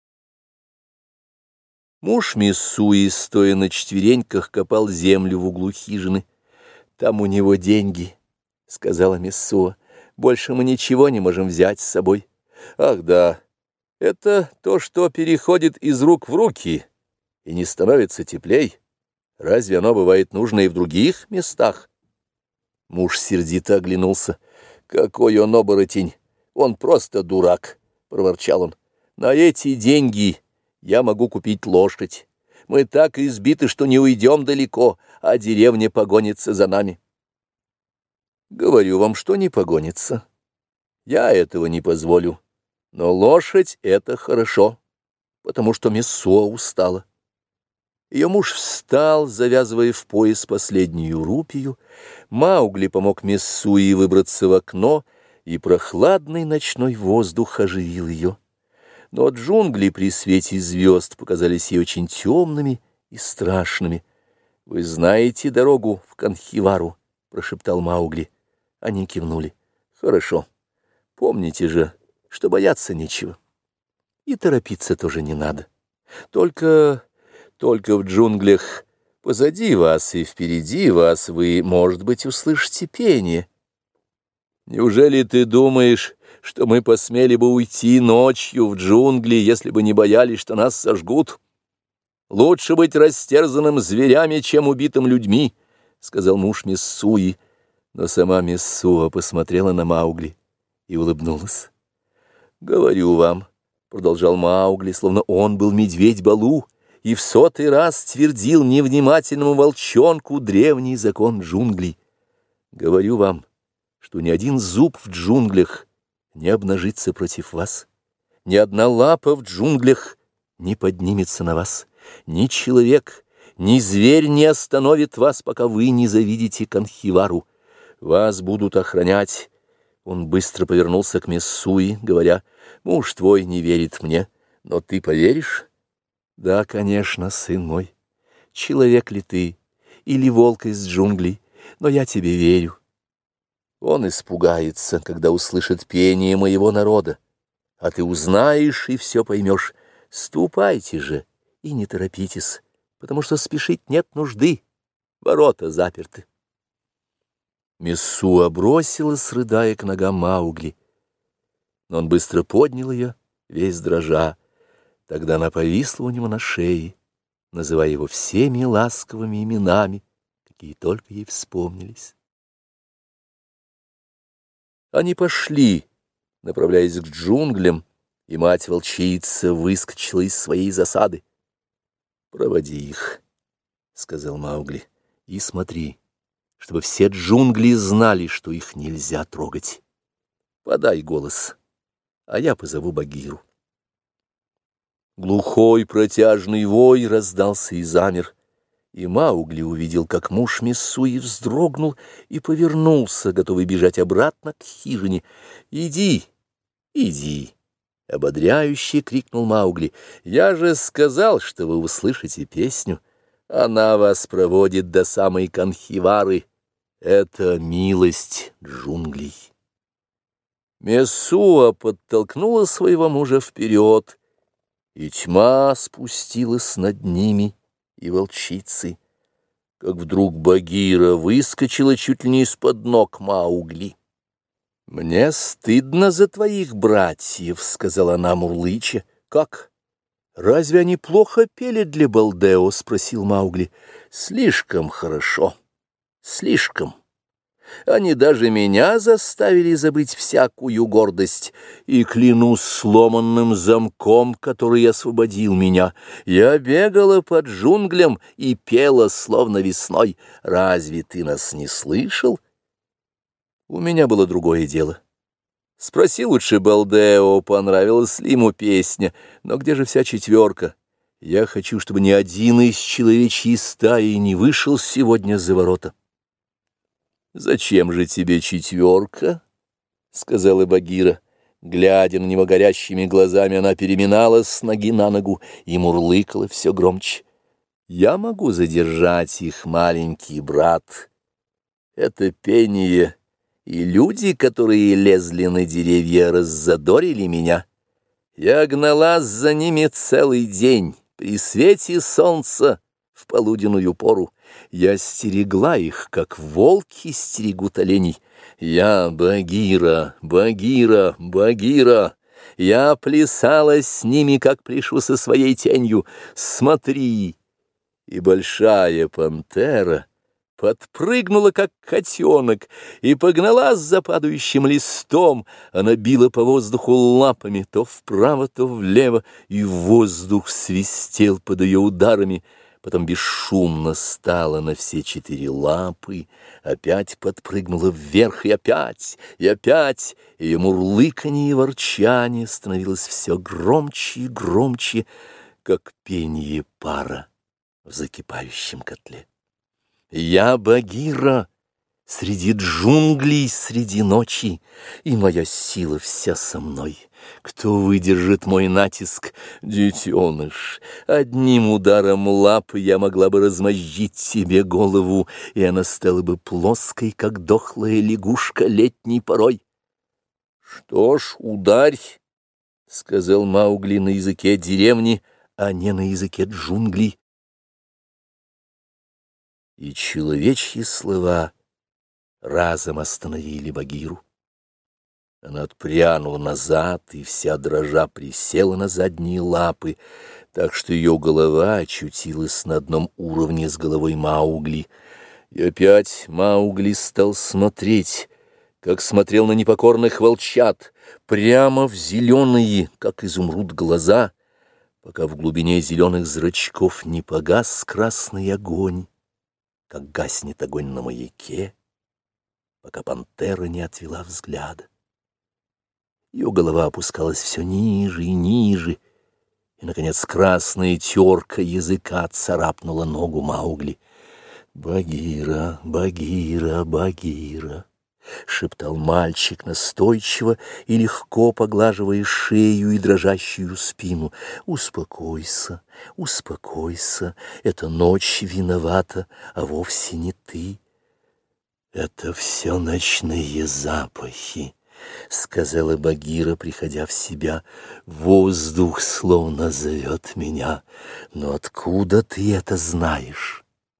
[SPEAKER 1] Муж Мессуи, стоя на четвереньках, копал землю в углу хижины. «Там у него деньги, — сказала Мессуа. — Больше мы ничего не можем взять с собой». «Ах да, это то, что переходит из рук в руки и не становится теплей. Разве оно бывает нужно и в других местах?» Муж сердито оглянулся. «Какой он оборотень! Он просто дурак!» — проворчал он. «На эти деньги я могу купить лошадь. Мы так избиты, что не уйдем далеко, а деревня погонится за нами». «Говорю вам, что не погонится. Я этого не позволю. Но лошадь — это хорошо. потому что Мессуа устала. Ее муж встал, завязывая в пояс последнюю рупию. Маугли помог Мессуе выбраться в окно, и прохладный ночной воздух оживил ее. Но джунгли при свете звезд показались ей очень темными и страшными. — Вы знаете дорогу в Канхивару? — прошептал Маугли. Они кивнули. — Хорошо. Помните же, что бояться нечего. И торопиться тоже не надо. Только, только в джунглях позади вас и впереди вас вы, может быть, услышите пение. Неужели ты думаешь, что мы посмели бы уйти ночью в джунгли, если бы не боялись, что нас сожгут? Лучше быть растерзанным зверями, чем убитым людьми, — сказал муж Мессуи. Но сама Мессуа посмотрела на Маугли и улыбнулась. — Говорю вам, — продолжал Маугли, словно он был медведь Балу, и в сотый раз твердил невнимательному волчонку древний закон джунглей. — Говорю вам, что ни один зуб в джунглях не обнажится против вас, ни одна лапа в джунглях не поднимется на вас, ни человек, ни зверь не остановит вас, пока вы не завидите Канхивару. Вас будут охранять. Он быстро повернулся к Мессуи, говоря: «Муж твой не верит мне, но ты поверишь?» «Да, конечно, сын мой. Человек ли ты или волк из джунглей, но я тебе верю». Он испугается, когда услышит пение моего народа, а ты узнаешь и все поймешь. Ступайте же и не торопитесь, потому что спешить нет нужды, ворота заперты. Мессуа бросилась, рыдая, к ногам Маугли, но он быстро поднял ее, весь дрожа. Тогда она повисла у него на шее, называя его всеми ласковыми именами, какие только ей вспомнились. Они пошли, направляясь к джунглям, и мать-волчица выскочила из своей засады. — Проводи их, — сказал Маугли, — и смотри, чтобы все джунгли знали, что их нельзя трогать. Подай голос, а я позову Багиру. Глухой протяжный вой раздался и замер, и Маугли увидел, как муж Мессуи вздрогнул и повернулся, готовый бежать обратно к хижине. — Иди, иди! — ободряюще крикнул Маугли. — Я же сказал, что вы услышите песню. Она вас проводит до самой Канхивары. Это милость джунглей. Мессуа подтолкнула своего мужа вперед, и тьма спустилась над ними и волчицей, как вдруг Багира выскочила чуть ли не из-под ног Маугли. — Мне стыдно за твоих братьев, — сказала она мурлыча. — Как? Разве они плохо пели для Балдео? — спросил Маугли. — Слишком хорошо, слишком. Они даже меня заставили забыть всякую гордость, и, клянусь сломанным замком, который освободил меня, я бегала по джунглям и пела, словно весной. Разве ты нас не слышал? У меня было другое дело. Спроси лучше Балдео, понравилась ли ему песня, но где же вся четверка? Я хочу, чтобы ни один из человечьей стаи не вышел сегодня за ворота. «Зачем же тебе четверка?» — сказала Багира. Глядя на него горящими глазами, она переминалась с ноги на ногу и мурлыкала все громче. «Я могу задержать их, маленький брат. Это пение, и люди, которые лезли на деревья, раззадорили меня. Я гналась за ними целый день при свете солнца в полуденную пору. Я стерегла их, как волки стерегут оленей. Я Багира, Багира, Багира. Я плясала с ними, как пляшу со своей тенью. Смотри!» И большая пантера подпрыгнула, как котенок, и погналась за падающим листом. Она била по воздуху лапами, то вправо, то влево, и воздух свистел под ее ударами. потом бесшумно стала на все четыре лапы, опять подпрыгнула вверх и опять, и опять. Ее мурлыканье и ворчание становилось все громче и громче, как пение пара в закипающем котле. «Я Багира среди джунглей, среди ночи, и моя сила вся со мной. Кто выдержит мой натиск, детеныш? Одним ударом лапы я могла бы размозжить себе голову, и она стала бы плоской, как дохлая лягушка летней порой». «Что ж, ударь», — сказал Маугли на языке деревни, а не на языке джунглей. И человечьи слова разом остановили Багиру. Она отпрянула назад, и вся дрожа присела на задние лапы, так что ее голова очутилась на одном уровне с головой Маугли. И опять Маугли стал смотреть, как смотрел на непокорных волчат, прямо в зеленые, как изумруд, глаза, пока в глубине зеленых зрачков не погас красный огонь, как гаснет огонь на маяке, пока пантера не отвела взгляда. Ее голова опускалась все ниже и ниже, и, наконец, красная терка языка царапнула ногу Маугли. «Багира, Багира, Багира!» — шептал мальчик настойчиво и легко поглаживая шею и дрожащую спину. «Успокойся, успокойся, эта ночь виновата, а вовсе не ты». «Это все ночные запахи», — сказала Багира, приходя в себя. «Воздух словно зовет меня. Но откуда ты это знаешь?»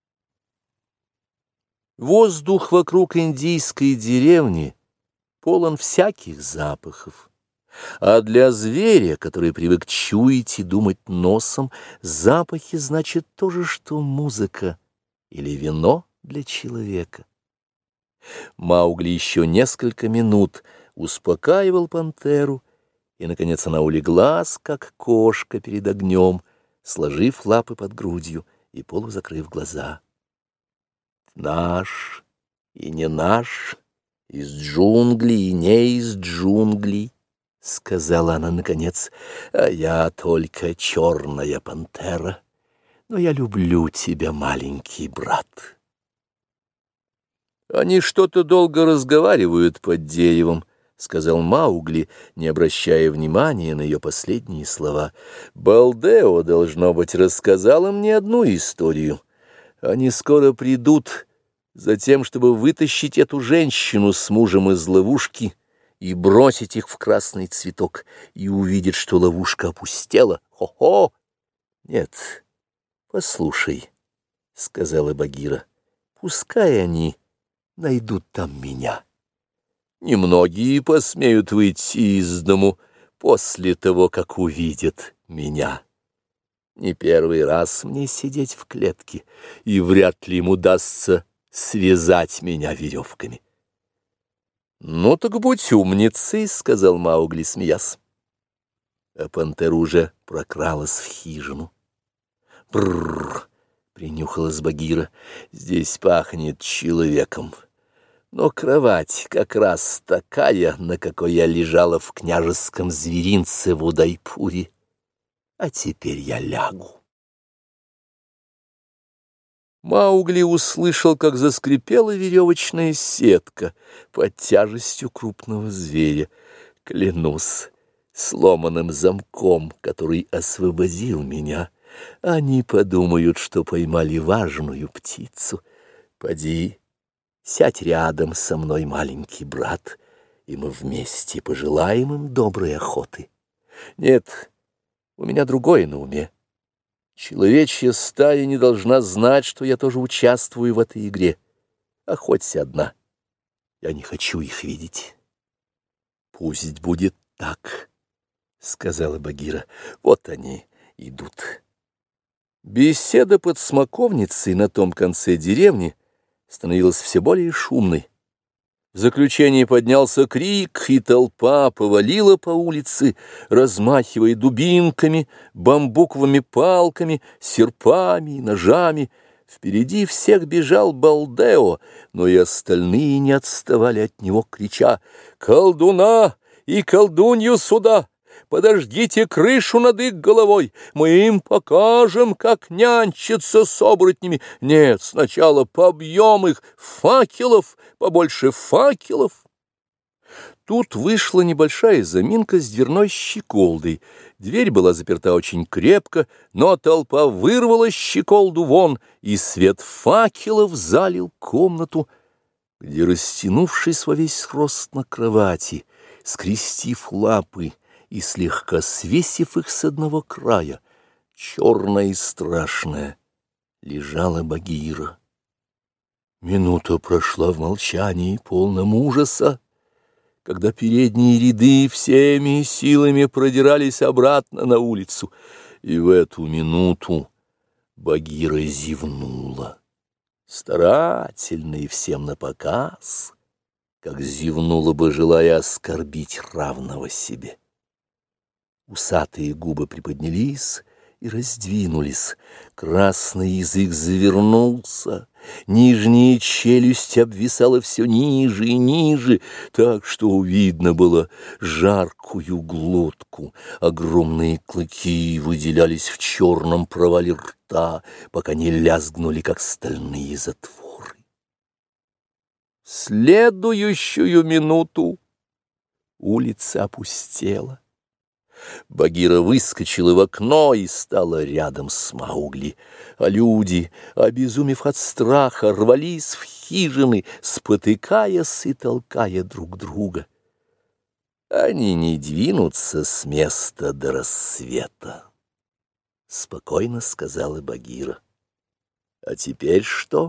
[SPEAKER 1] Воздух вокруг индийской деревни полон всяких запахов, а для зверя, который привык чуять и думать носом, запахи значит то же, что музыка или вино для человека. Маугли еще несколько минут успокаивал пантеру, и, наконец, она улеглась, как кошка перед огнем, сложив лапы под грудью и полузакрыв глаза. «Наш и не наш, из джунглей и не из джунглей», — сказала она наконец, — «а я только черная пантера, но я люблю тебя, маленький брат». «Они что-то долго разговаривают под деревом», — сказал Маугли, не обращая внимания на ее последние слова. «Балдео, должно быть, рассказала мне одну историю. Они скоро придут за тем, чтобы вытащить эту женщину с мужем из ловушки и бросить их в красный цветок, и увидят, что ловушка опустела. Хо-хо! Нет, послушай, — сказала Багира, — пускай они найдут там меня. Немногие посмеют выйти из дому после того, как увидят меня. Не первый раз мне сидеть в клетке, и вряд ли им удастся связать меня веревками. — Ну так будь умницей, — сказал Маугли, смеясь. А пантера уже прокралась в хижину. — Бррр! — принюхалась Багира. — Здесь пахнет человеком. Но кровать как раз такая, на какой я лежала в княжеском зверинце в Удайпуре. А теперь я лягу. Маугли услышал, как заскрипела веревочная сетка под тяжестью крупного зверя. Клянусь сломанным замком, который освободил меня, они подумают, что поймали важную птицу. Поди, сядь рядом со мной, маленький брат, и мы вместе пожелаем им доброй охоты. Нет, у меня другое на уме. Человечья стая не должна знать, что я тоже участвую в этой игре. Охоться одна. Я не хочу их видеть. Пусть будет так, — сказала Багира. Вот они идут. Беседа под смоковницей на том конце деревни становилась все более шумной. В заключение поднялся крик, и толпа повалила по улице, размахивая дубинками, бамбуковыми палками, серпами и ножами. Впереди всех бежал Балдео, но и остальные не отставали от него, крича: «Колдуна и колдунью сюда! Подождите крышу над их головой, мы им покажем, как нянчиться с оборотнями. Нет, сначала побьем их, факелов, побольше факелов». Тут вышла небольшая заминка с дверной щеколдой. Дверь была заперта очень крепко, но толпа вырвала щеколду вон, и свет факелов залил комнату, где, растянувшись во весь рост на кровати, скрестив лапы и слегка свесив их с одного края, черная и страшная, лежала Багира. Минута прошла в молчании, полном ужаса, когда передние ряды всеми силами продирались обратно на улицу, и в эту минуту Багира зевнула, старательно и всем напоказ, как зевнула бы, желая оскорбить равного себе. Усатые губы приподнялись и раздвинулись, красный язык завернулся, нижняя челюсть обвисала все ниже и ниже, так что видно было жаркую глотку, огромные клыки выделялись в черном провале рта, пока не лязгнули, как стальные затворы. В следующую минуту улица опустела. Багира выскочила в окно и стала рядом с Маугли, а люди, обезумев от страха, рвались в хижины, спотыкаясь и толкая друг друга. Они не двинутся с места до рассвета, — спокойно сказала Багира. А теперь что?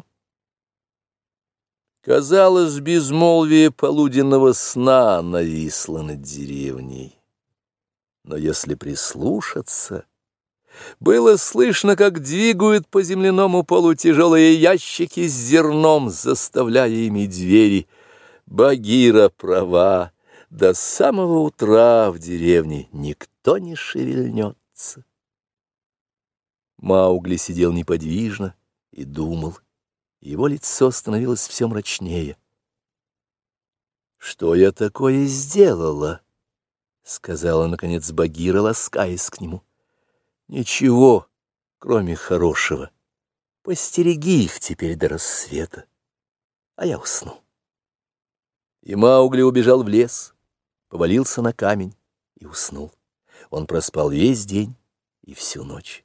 [SPEAKER 1] Казалось, безмолвие полуденного сна нависло над деревней. Но если прислушаться, было слышно, как двигают по земляному полу тяжелые ящики с зерном, заставляя ими двери. Багира права, до самого утра в деревне никто не шевельнется. Маугли сидел неподвижно и думал. Его лицо становилось все мрачнее. «Что я такое сделала?» — сказала, наконец, Багира, ласкаясь к нему. — Ничего, кроме хорошего. Постереги их теперь до рассвета, а я усну. И Маугли убежал в лес, повалился на камень и уснул. Он проспал весь день и всю ночь.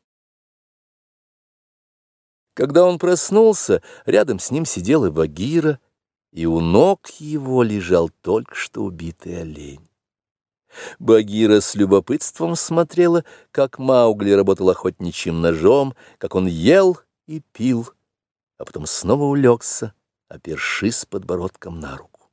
[SPEAKER 1] Когда он проснулся, рядом с ним сидела Багира, и у ног его лежал только что убитый олень. Багира с любопытством смотрела, как Маугли работал охотничьим ножом, как он ел и пил, а потом снова улегся, опершись подбородком на руку.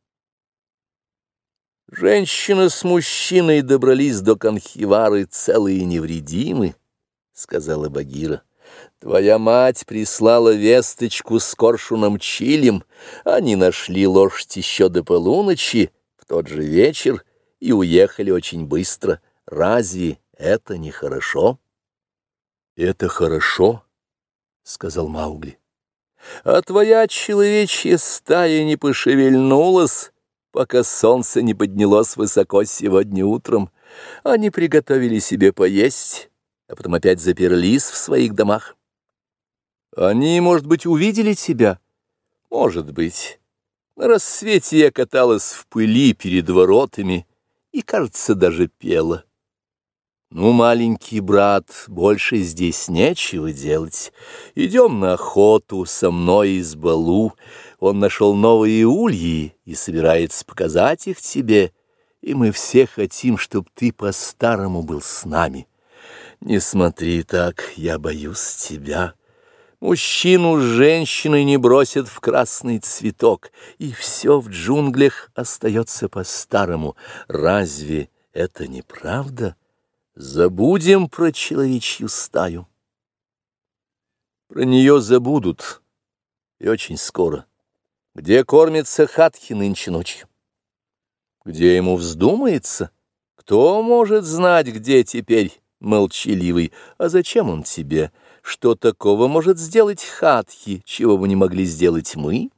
[SPEAKER 1] Женщина с мужчиной добрались до Канхивары целые и невредимы, — сказала Багира. Твоя мать прислала весточку с коршуном Чилем, они нашли лошадь еще до полуночи, в тот же вечер, и уехали очень быстро. Разве это не хорошо? — Это хорошо, — сказал Маугли. — А твоя человечья стая не пошевельнулась, пока солнце не поднялось высоко сегодня утром. Они приготовили себе поесть, а потом опять заперлись в своих домах. Они, может быть, увидели тебя? Может быть. На рассвете я каталась в пыли перед воротами и, кажется, даже пела. Ну, маленький брат, больше здесь нечего делать. Идем на охоту со мной из Балу. Он нашел новые ульи и собирается показать их тебе, и мы все хотим, чтоб ты по-старому был с нами. Не смотри так, я боюсь тебя. Мужчину с женщиной не бросят в красный цветок, и все в джунглях остается по-старому. Разве это не правда? Забудем про человечью стаю. Про нее забудут, и очень скоро. где кормится Хатхи нынче ночью? Где ему вздумается? Кто может знать, где теперь молчаливый? А зачем он тебе? Что такого может сделать Хатхи, чего бы не могли сделать мы?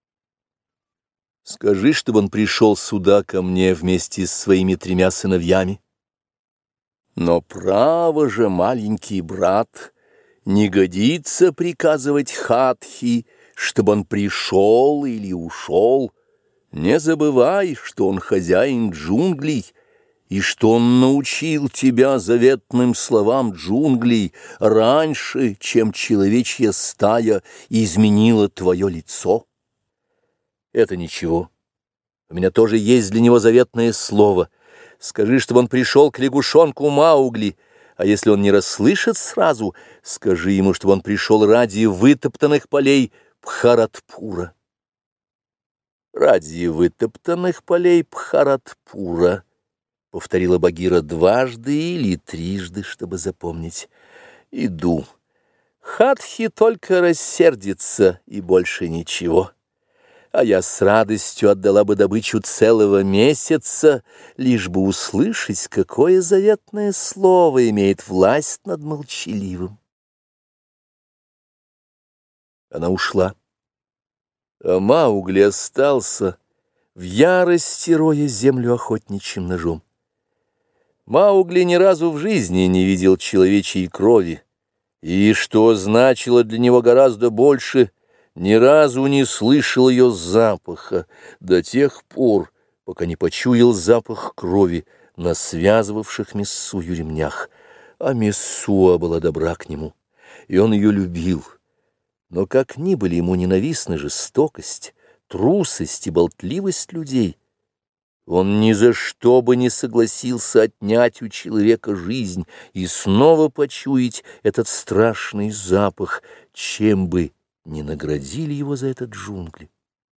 [SPEAKER 1] Скажи, чтобы он пришел сюда ко мне вместе с своими тремя сыновьями. Но право же, маленький брат, не годится приказывать Хатхи, чтобы он пришел или ушел. Не забывай, что он хозяин джунглей, и что он научил тебя заветным словам джунглей раньше, чем человечья стая изменила твое лицо. Это ничего. У меня тоже есть для него заветное слово. Скажи, чтобы он пришел к лягушонку Маугли, а если он не расслышит сразу, скажи ему, чтобы он пришел ради вытоптанных полей Бхаратпура. Ради вытоптанных полей Бхаратпура, повторила Багира дважды или трижды, чтобы запомнить. Иду. Хатхи только рассердится, и больше ничего. А я с радостью отдала бы добычу целого месяца, лишь бы услышать, какое заветное слово имеет власть над молчаливым. Она ушла. А Маугли остался в ярости, роя землю охотничьим ножом. Маугли ни разу в жизни не видел человечьей крови, и, что значило для него гораздо больше, ни разу не слышал ее запаха до тех пор, пока не почуял запах крови на связывавших Мессую ремнях. А Мессуа была добра к нему, и он ее любил. Но как ни были ему ненавистны жестокость, трусость и болтливость людей, он ни за что бы не согласился отнять у человека жизнь и снова почуять этот страшный запах, чем бы не наградили его за этот джунгли.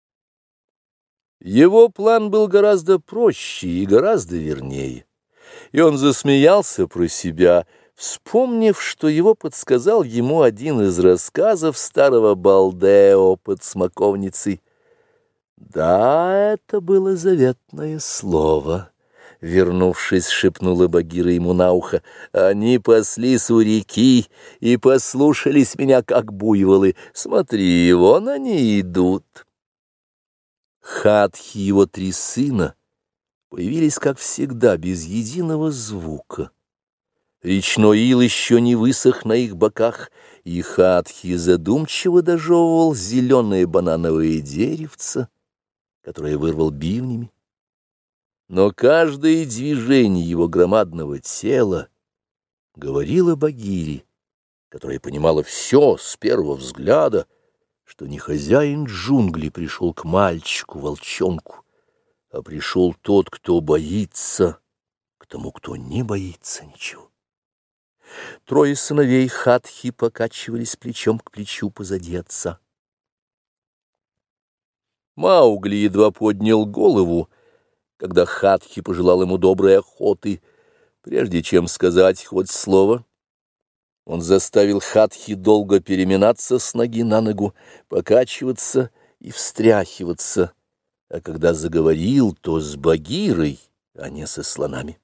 [SPEAKER 1] Его план был гораздо проще и гораздо вернее, и он засмеялся про себя, вспомнив, что его подсказал ему один из рассказов старого Балдео под смоковницей. Да, это было заветное слово. Вернувшись, шепнула Багира ему на ухо: они паслись у реки и послушались меня, как буйволы. Смотри, вон они идут. Хатхи и его три сына появились, как всегда, без единого звука. Речной ил еще не высох на их боках, и Хатхи задумчиво дожевывал зеленое банановое деревце, которое вырвал бивнями. Но каждое движение его громадного тела говорило Багире, которая понимала все с первого взгляда, что не хозяин джунглей пришел к мальчику-волчонку, а пришел тот, кто боится, к тому, кто не боится ничего. Трое сыновей Хатхи покачивались плечом к плечу позади отца. Маугли едва поднял голову, когда Хатхи пожелал ему доброй охоты. Прежде чем сказать хоть слово, он заставил Хатхи долго переминаться с ноги на ногу, покачиваться и встряхиваться, а когда заговорил, то с Багирой, а не со слонами.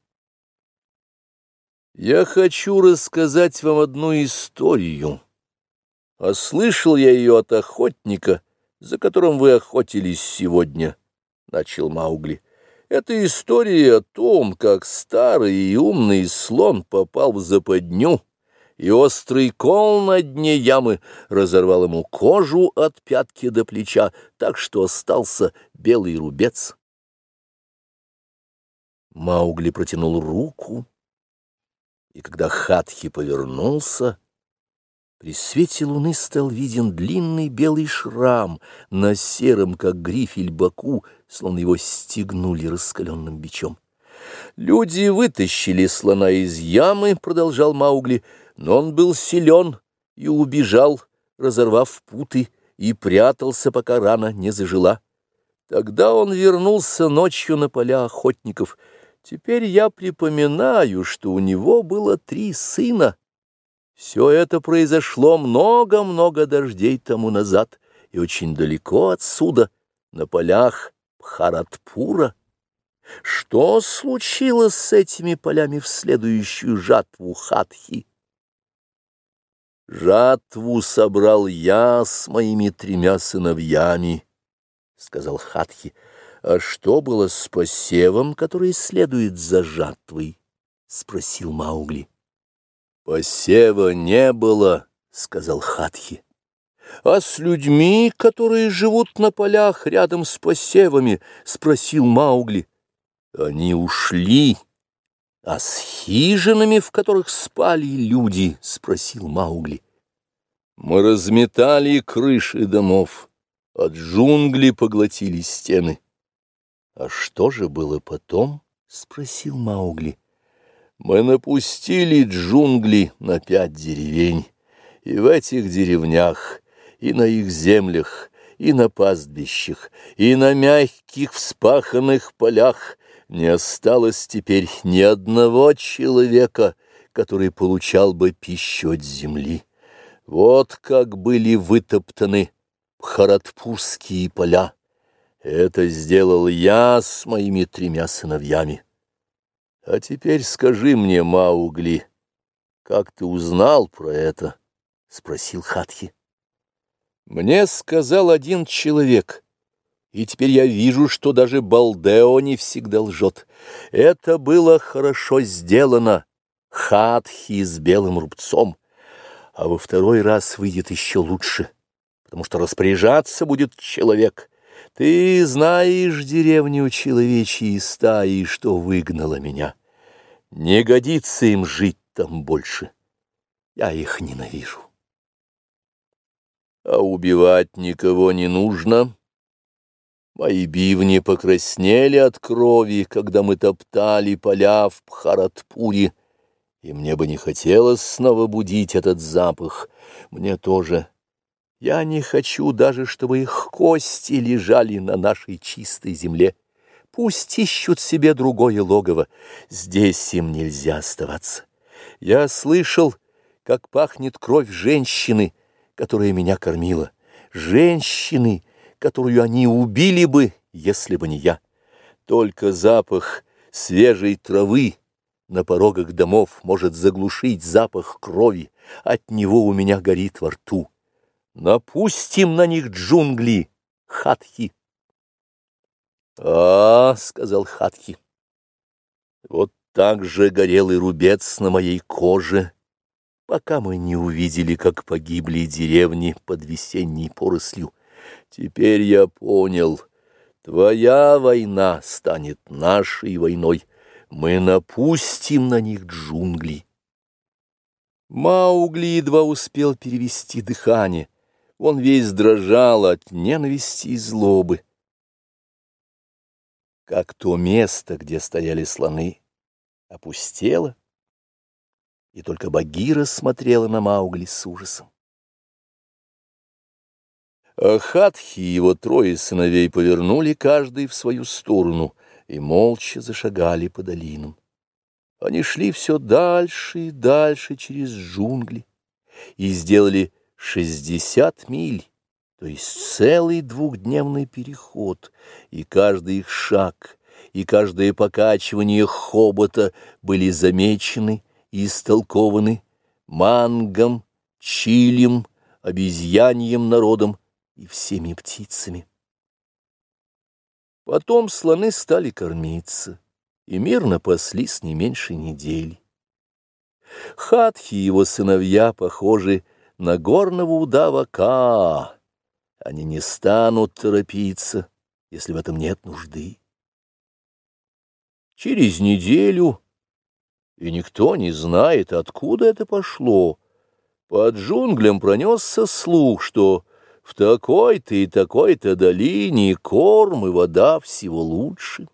[SPEAKER 1] «Я хочу рассказать вам одну историю, а слышал я ее от охотника, за которым вы охотились сегодня», — начал Маугли. «Это история о том, как старый и умный слон попал в западню, и острый кол на дне ямы разорвал ему кожу от пятки до плеча, так что остался белый рубец». Маугли протянул руку, и когда Хатхи повернулся, при свете луны стал виден длинный белый шрам на сером, как грифель, боку, словно его стегнули раскаленным бичом. «Люди вытащили слона из ямы», — продолжал Маугли, — «но он был силен и убежал, разорвав путы, и прятался, пока рана не зажила. Тогда он вернулся ночью на поля охотников. Теперь я припоминаю, что у него было три сына. Все это произошло много-много дождей тому назад и очень далеко отсюда, на полях Бхаратпура? Что случилось с этими полями в следующую жатву Хатхи? Жатву собрал я с моими тремя сыновьями, — сказал Хатхи. А что было с посевом, который следует за жатвой? — спросил Маугли. Посева не было, — сказал Хатхи. А с людьми, которые живут на полях рядом с посевами? — спросил Маугли. Они ушли. А с хижинами, в которых спали люди? — спросил Маугли. Мы разметали крыши домов, а джунгли поглотили стены. А что же было потом? — спросил Маугли. Мы напустили джунгли на пять деревень, и в этих деревнях, и на их землях, и на пастбищах, и на мягких вспаханных полях не осталось теперь ни одного человека, который получал бы пищу от земли. Вот как были вытоптаны бхаратпурские поля. Это сделал я с моими тремя сыновьями. А теперь скажи мне, Маугли, как ты узнал про это? — спросил Хатхи. Мне сказал один человек, и теперь я вижу, что даже Балдео не всегда лжет. Это было хорошо сделано, Хатхи с белым рубцом, а во второй раз выйдет еще лучше, потому что распоряжаться будет человек. Ты знаешь деревню человечьей стаи, что выгнала меня. Не годится им жить там больше. Я их ненавижу. А убивать никого не нужно. Мои бивни покраснели от крови, когда мы топтали поля в Бхаратпуре, и мне бы не хотелось снова будить этот запах. Мне тоже. Я не хочу даже, чтобы их кости лежали на нашей чистой земле. Пусть ищут себе другое логово. Здесь им нельзя оставаться. Я слышал, как пахнет кровь женщины, которая меня кормила. Женщины, которую они убили бы, если бы не я. Только запах свежей травы на порогах домов может заглушить запах крови. От него у меня горит во рту. Напустим на них джунгли, Хатхи. — А, — сказал Хатхи, — вот так же горел и рубец на моей коже, пока мы не увидели, как погибли деревни под весенней порослью. Теперь я понял, твоя война станет нашей войной. Мы напустим на них джунгли. Маугли едва успел перевести дыхание. Он весь дрожал от ненависти и злобы. Как то место, где стояли слоны, опустело, и только Багира смотрела на Маугли с ужасом. А Хатхи и его трое сыновей повернули каждый в свою сторону и молча зашагали по долинам. Они шли все дальше и дальше через джунгли и сделали шестьдесят миль, то есть целый двухдневный переход, и каждый их шаг, и каждое покачивание хобота были замечены и истолкованы мангом, чилем, обезьяньем народом и всеми птицами. Потом слоны стали кормиться и мирно паслись не меньше недели. Хатхи и его сыновья похожи на горного удава Каа. Они не станут торопиться, если в этом нет нужды. Через неделю, и никто не знает, откуда это пошло, по джунглям пронесся слух, что в такой-то и такой-то долине корм и вода всего лучше.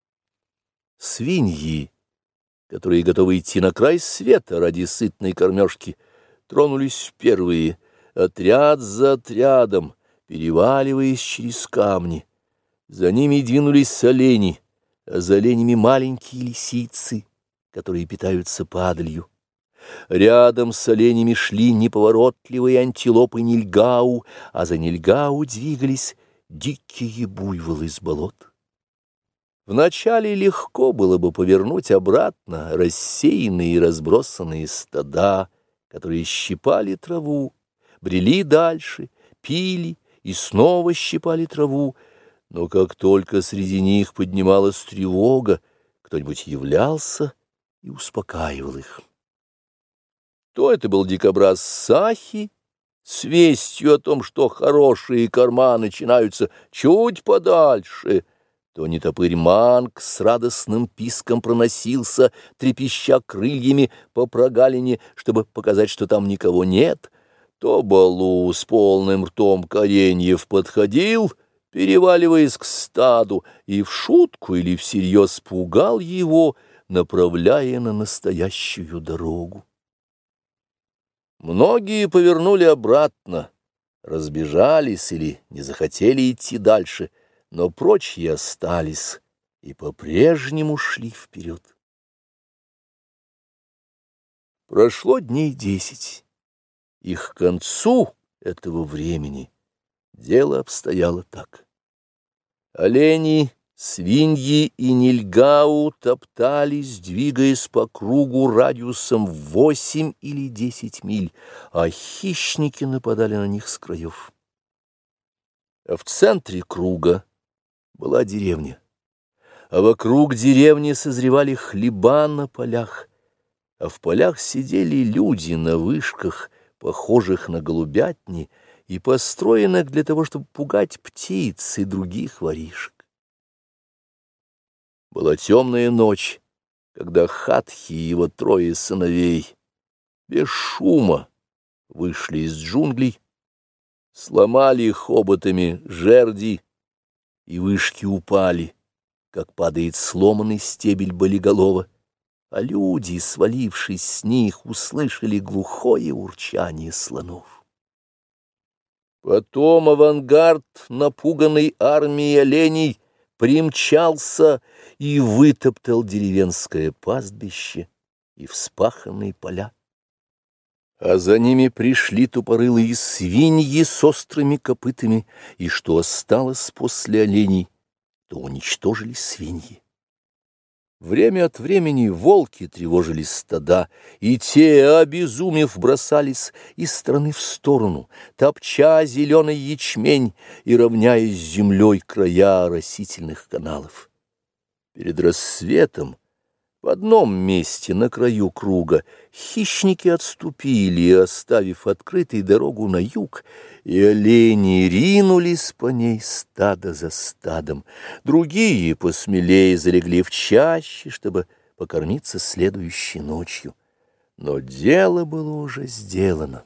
[SPEAKER 1] Свиньи, которые готовы идти на край света ради сытной кормежки, тронулись первые, отряд за отрядом, переваливаясь через камни. За ними двинулись олени, а за оленями маленькие лисицы, которые питаются падалью. Рядом с оленями шли неповоротливые антилопы Нильгау, а за Нильгау двигались дикие буйволы из болот. Вначале легко было бы повернуть обратно рассеянные и разбросанные стада, которые щипали траву, брели дальше, пили и снова щипали траву, но как только среди них поднималась тревога, кто-нибудь являлся и успокаивал их. То это был дикобраз Сахи с вестью о том, что хорошие корма начинаются чуть подальше, то нетопырь Манг с радостным писком проносился, трепеща крыльями по прогалине, чтобы показать, что там никого нет, то Балу с полным ртом кореньев подходил, переваливаясь к стаду, и в шутку или всерьез пугал его, направляя на настоящую дорогу. Многие повернули обратно, разбежались или не захотели идти дальше, но прочие остались и по-прежнему шли вперед. Прошло дней десять, и к концу этого времени дело обстояло так. Олени, свиньи и нильгау топтались, двигаясь по кругу радиусом в восемь или десять миль, а хищники нападали на них с краев. А в центре круга была деревня, а вокруг деревни созревали хлеба на полях, а в полях сидели люди на вышках, похожих на голубятни, и построенных для того, чтобы пугать птиц и других воришек. Была темная ночь, когда Хатхи и его трое сыновей без шума вышли из джунглей, сломали хоботами жерди, и вышки упали, как падает сломанный стебель болиголова, а люди, свалившись с них, услышали глухое урчание слонов. Потом авангард напуганной армии оленей примчался и вытоптал деревенское пастбище и вспаханные поля. А за ними пришли тупорылые свиньи с острыми копытами, и что осталось после оленей, то уничтожили свиньи. Время от времени волки тревожили стада, и те, обезумев, бросались из стороны в сторону, топча зеленый ячмень и равняя с землей края оросительных каналов. Перед рассветом в одном месте на краю круга хищники отступили, оставив открытой дорогу на юг, и олени ринулись по ней стадо за стадом. Другие посмелее залегли в чаще, чтобы покормиться следующей ночью. Но дело было уже сделано.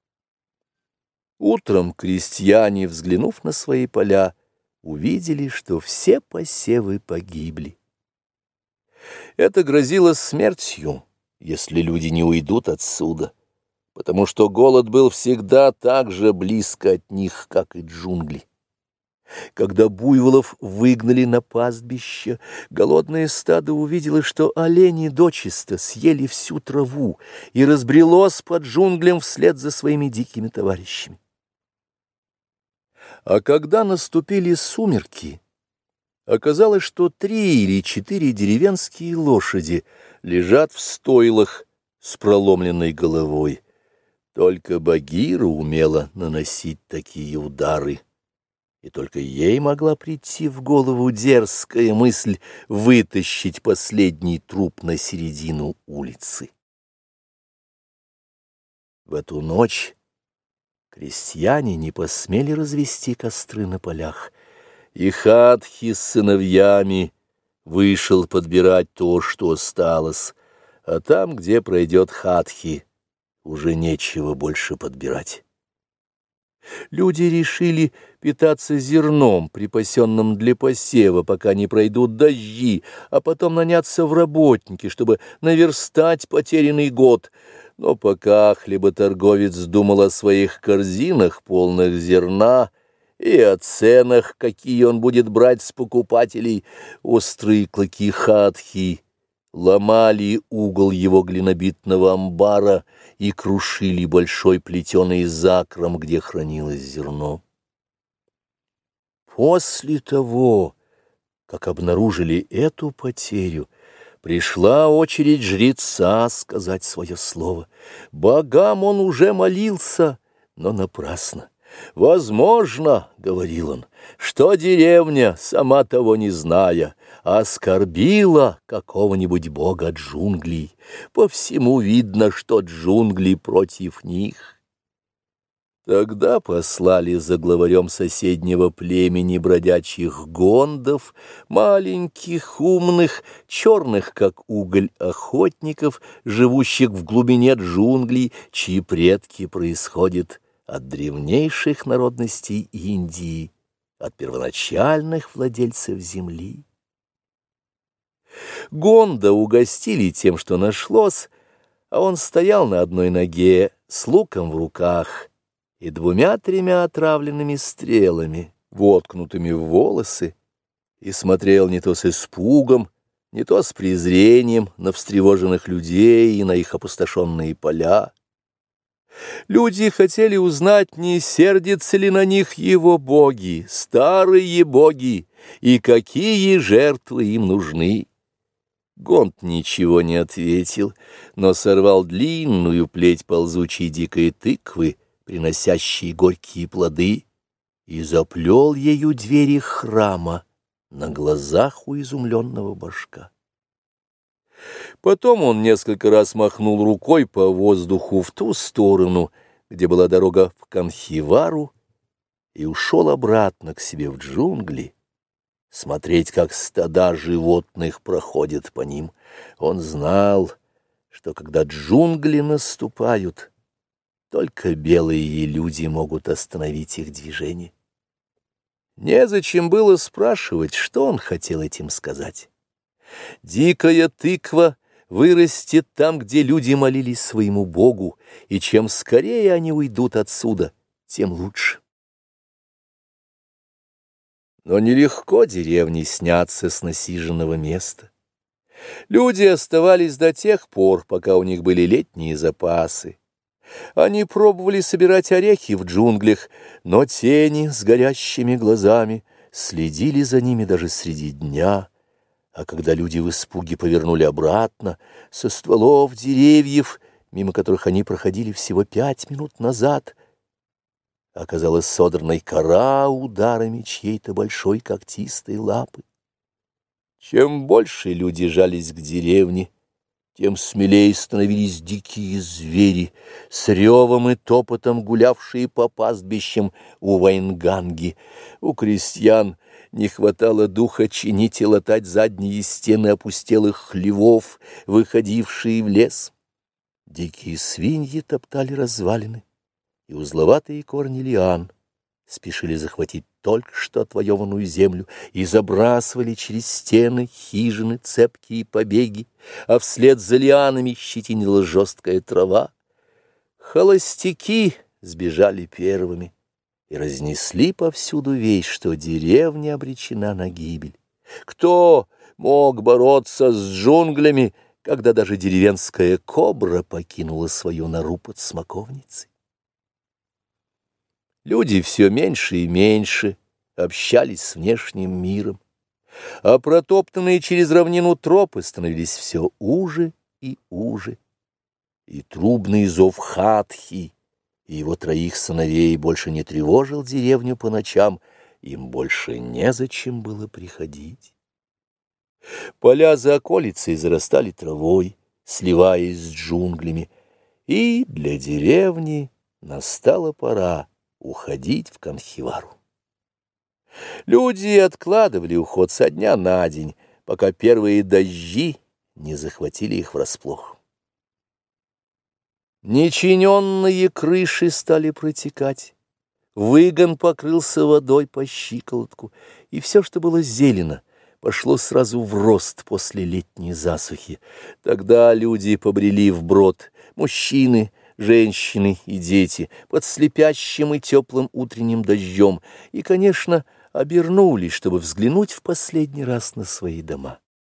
[SPEAKER 1] Утром крестьяне, взглянув на свои поля, увидели, что все посевы погибли. Это грозило смертью, если люди не уйдут отсюда, потому что голод был всегда так же близко от них, как и джунгли. Когда буйволов выгнали на пастбище, голодное стадо увидело, что олени дочисто съели всю траву и разбрелось по джунглям вслед за своими дикими товарищами. А когда наступили сумерки, оказалось, что три или четыре деревенские лошади лежат в стойлах с проломленной головой. Только Багира умела наносить такие удары, и только ей могла прийти в голову дерзкая мысль вытащить последний труп на середину улицы. В эту ночь крестьяне не посмели развести костры на полях, и Хатхи с сыновьями вышел подбирать то, что осталось, а там, где пройдет Хатхи, уже нечего больше подбирать. Люди решили питаться зерном, припасенным для посева, пока не пройдут дожди, а потом наняться в работники, чтобы наверстать потерянный год. Но пока хлеботорговец думал о своих корзинах, полных зерна, и о ценах, какие он будет брать с покупателей, острые клыки Хатхи ломали угол его глинобитного амбара и крушили большой плетеный закром, где хранилось зерно. После того, как обнаружили эту потерю, пришла очередь жреца сказать свое слово. Богам он уже молился, но напрасно. «Возможно, — говорил он, — что деревня, сама того не зная, оскорбила какого-нибудь бога джунглей. По всему видно, что джунгли против них». Тогда послали за главарем соседнего племени бродячих гондов, маленьких, умных, черных, как уголь, охотников, живущих в глубине джунглей, чьи предки происходят от древнейших народностей Индии, от первоначальных владельцев земли. Гонда угостили тем, что нашлось, а он стоял на одной ноге с луком в руках и двумя-тремя отравленными стрелами, воткнутыми в волосы, и смотрел не то с испугом, не то с презрением на встревоженных людей и на их опустошенные поля. Люди хотели узнать, не сердятся ли на них его боги, старые боги, и какие жертвы им нужны. Гонд ничего не ответил, но сорвал длинную плеть ползучей дикой тыквы, приносящей горькие плоды, и заплел ею двери храма на глазах у изумленного божка. Потом он несколько раз махнул рукой по воздуху в ту сторону, где была дорога в Канхивару, и ушел обратно к себе в джунгли, смотреть, как стада животных проходят по ним. Он знал, что когда джунгли наступают, только белые люди могут остановить их движение. Незачем было спрашивать, что он хотел этим сказать. Дикая тыква вырастет там, где люди молились своему Богу, и чем скорее они уйдут отсюда, тем лучше. Но нелегко деревне сняться с насиженного места. Люди оставались до тех пор, пока у них были летние запасы. Они пробовали собирать орехи в джунглях, но тени с горящими глазами следили за ними даже среди дня. А когда люди в испуге повернули обратно, со стволов деревьев, мимо которых они проходили всего пять минут назад, оказалась содранной кора ударами чьей-то большой когтистой лапы. Чем больше люди жались к деревне, тем смелее становились дикие звери, с ревом и топотом гулявшие по пастбищам у Вайнганги. У крестьян не хватало духа чинить и латать задние стены опустелых хлевов, выходившие в лес. Дикие свиньи топтали развалины, и узловатые корни лиан спешили захватить только что отвоеванную землю и забрасывали через стены хижины цепкие побеги, а вслед за лианами щетинила жесткая трава. Холостяки сбежали первыми и разнесли повсюду весть, что деревня обречена на гибель. Кто мог бороться с джунглями, когда даже деревенская кобра покинула свою нору под смоковницей? Люди все меньше и меньше общались с внешним миром, а протоптанные через равнину тропы становились все уже и уже. И трубный зов Хатхи и его троих сыновей больше не тревожил деревню по ночам, им больше незачем было приходить. Поля за околицей зарастали травой, сливаясь с джунглями, и для деревни настала пора уходить в Канхивару. Люди откладывали уход со дня на день, пока первые дожди не захватили их врасплох. Нечиненные крыши стали протекать, выгон покрылся водой по щиколотку, и все, что было зелено, пошло сразу в рост после летней засухи. Тогда люди побрели вброд, мужчины, женщины и дети, под слепящим и теплым утренним дождем, и, конечно, обернулись, чтобы взглянуть в последний раз на свои дома.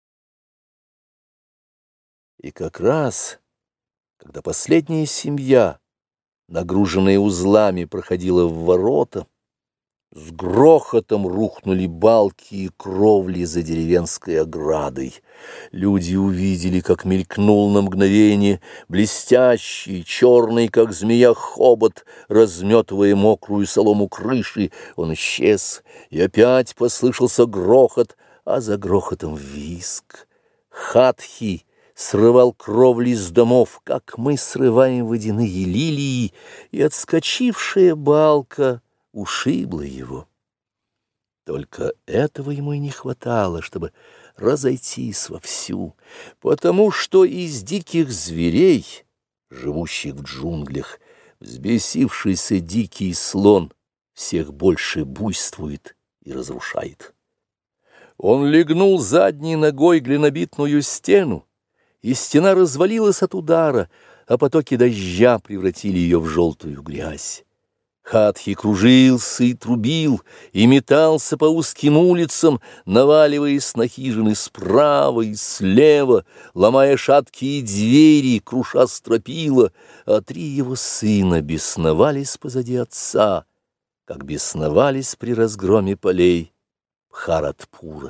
[SPEAKER 1] И как раз, когда последняя семья, нагруженная узлами, проходила в ворота, С грохотом рухнули балки и кровли за деревенской оградой. Люди увидели, как мелькнул на мгновение блестящий, черный, как змея, хобот, разметывая мокрую солому крыши. Он исчез, и опять послышался грохот, а за грохотом визг. Хатхи срывал кровли с домов, как мы срываем водяные лилии, и отскочившая балка ушибла его. Только этого ему и не хватало, чтобы разойтись вовсю, потому что из диких зверей, живущих в джунглях, взбесившийся дикий слон всех больше буйствует и разрушает. Он легнул задней ногой глинобитную стену, и стена развалилась от удара, а потоки дождя превратили ее в желтую грязь. Хатхи кружился и трубил, и метался по узким улицам, наваливаясь на хижины справа и слева, ломая шаткие двери, круша стропила, а три его сына бесновались позади отца, как бесновались при разгроме полей Бхаратпура.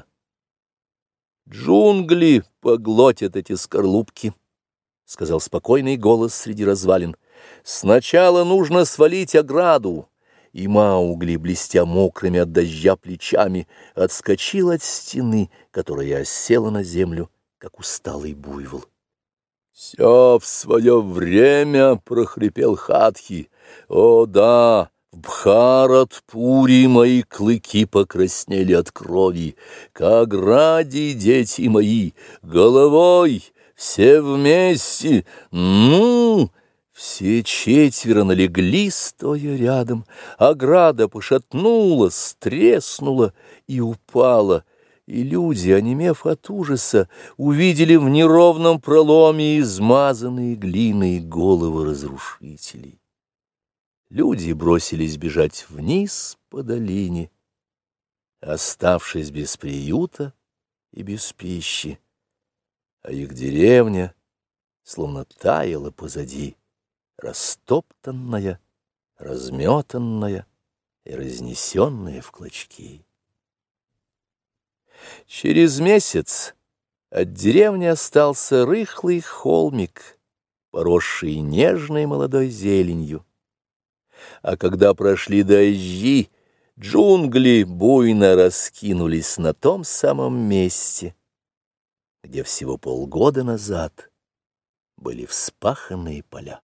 [SPEAKER 1] «Джунгли поглотят эти скорлупки», — сказал спокойный голос среди развалин. «Сначала нужно свалить ограду». И Маугли, блестя мокрыми от дождя плечами, отскочил от стены, которая осела на землю, как усталый буйвол. «Все в свое время», — прохрипел Хатхи. «О да, в Бхаратпуре мои клыки покраснели от крови. К ограде, дети мои, головой, все вместе, ну!» Все четверо налегли, стоя рядом. Ограда пошатнулась, треснула и упала, и люди, онемев от ужаса, увидели в неровном проломе измазанные глиной головы разрушителей. Люди бросились бежать вниз по долине, оставшись без приюта и без пищи, а их деревня словно таяла позади, растоптанная, разметанная и разнесенная в клочки. Через месяц от деревни остался рыхлый холмик, поросший нежной молодой зеленью. А когда прошли дожди, джунгли буйно раскинулись на том самом месте, где всего полгода назад были вспаханные поля.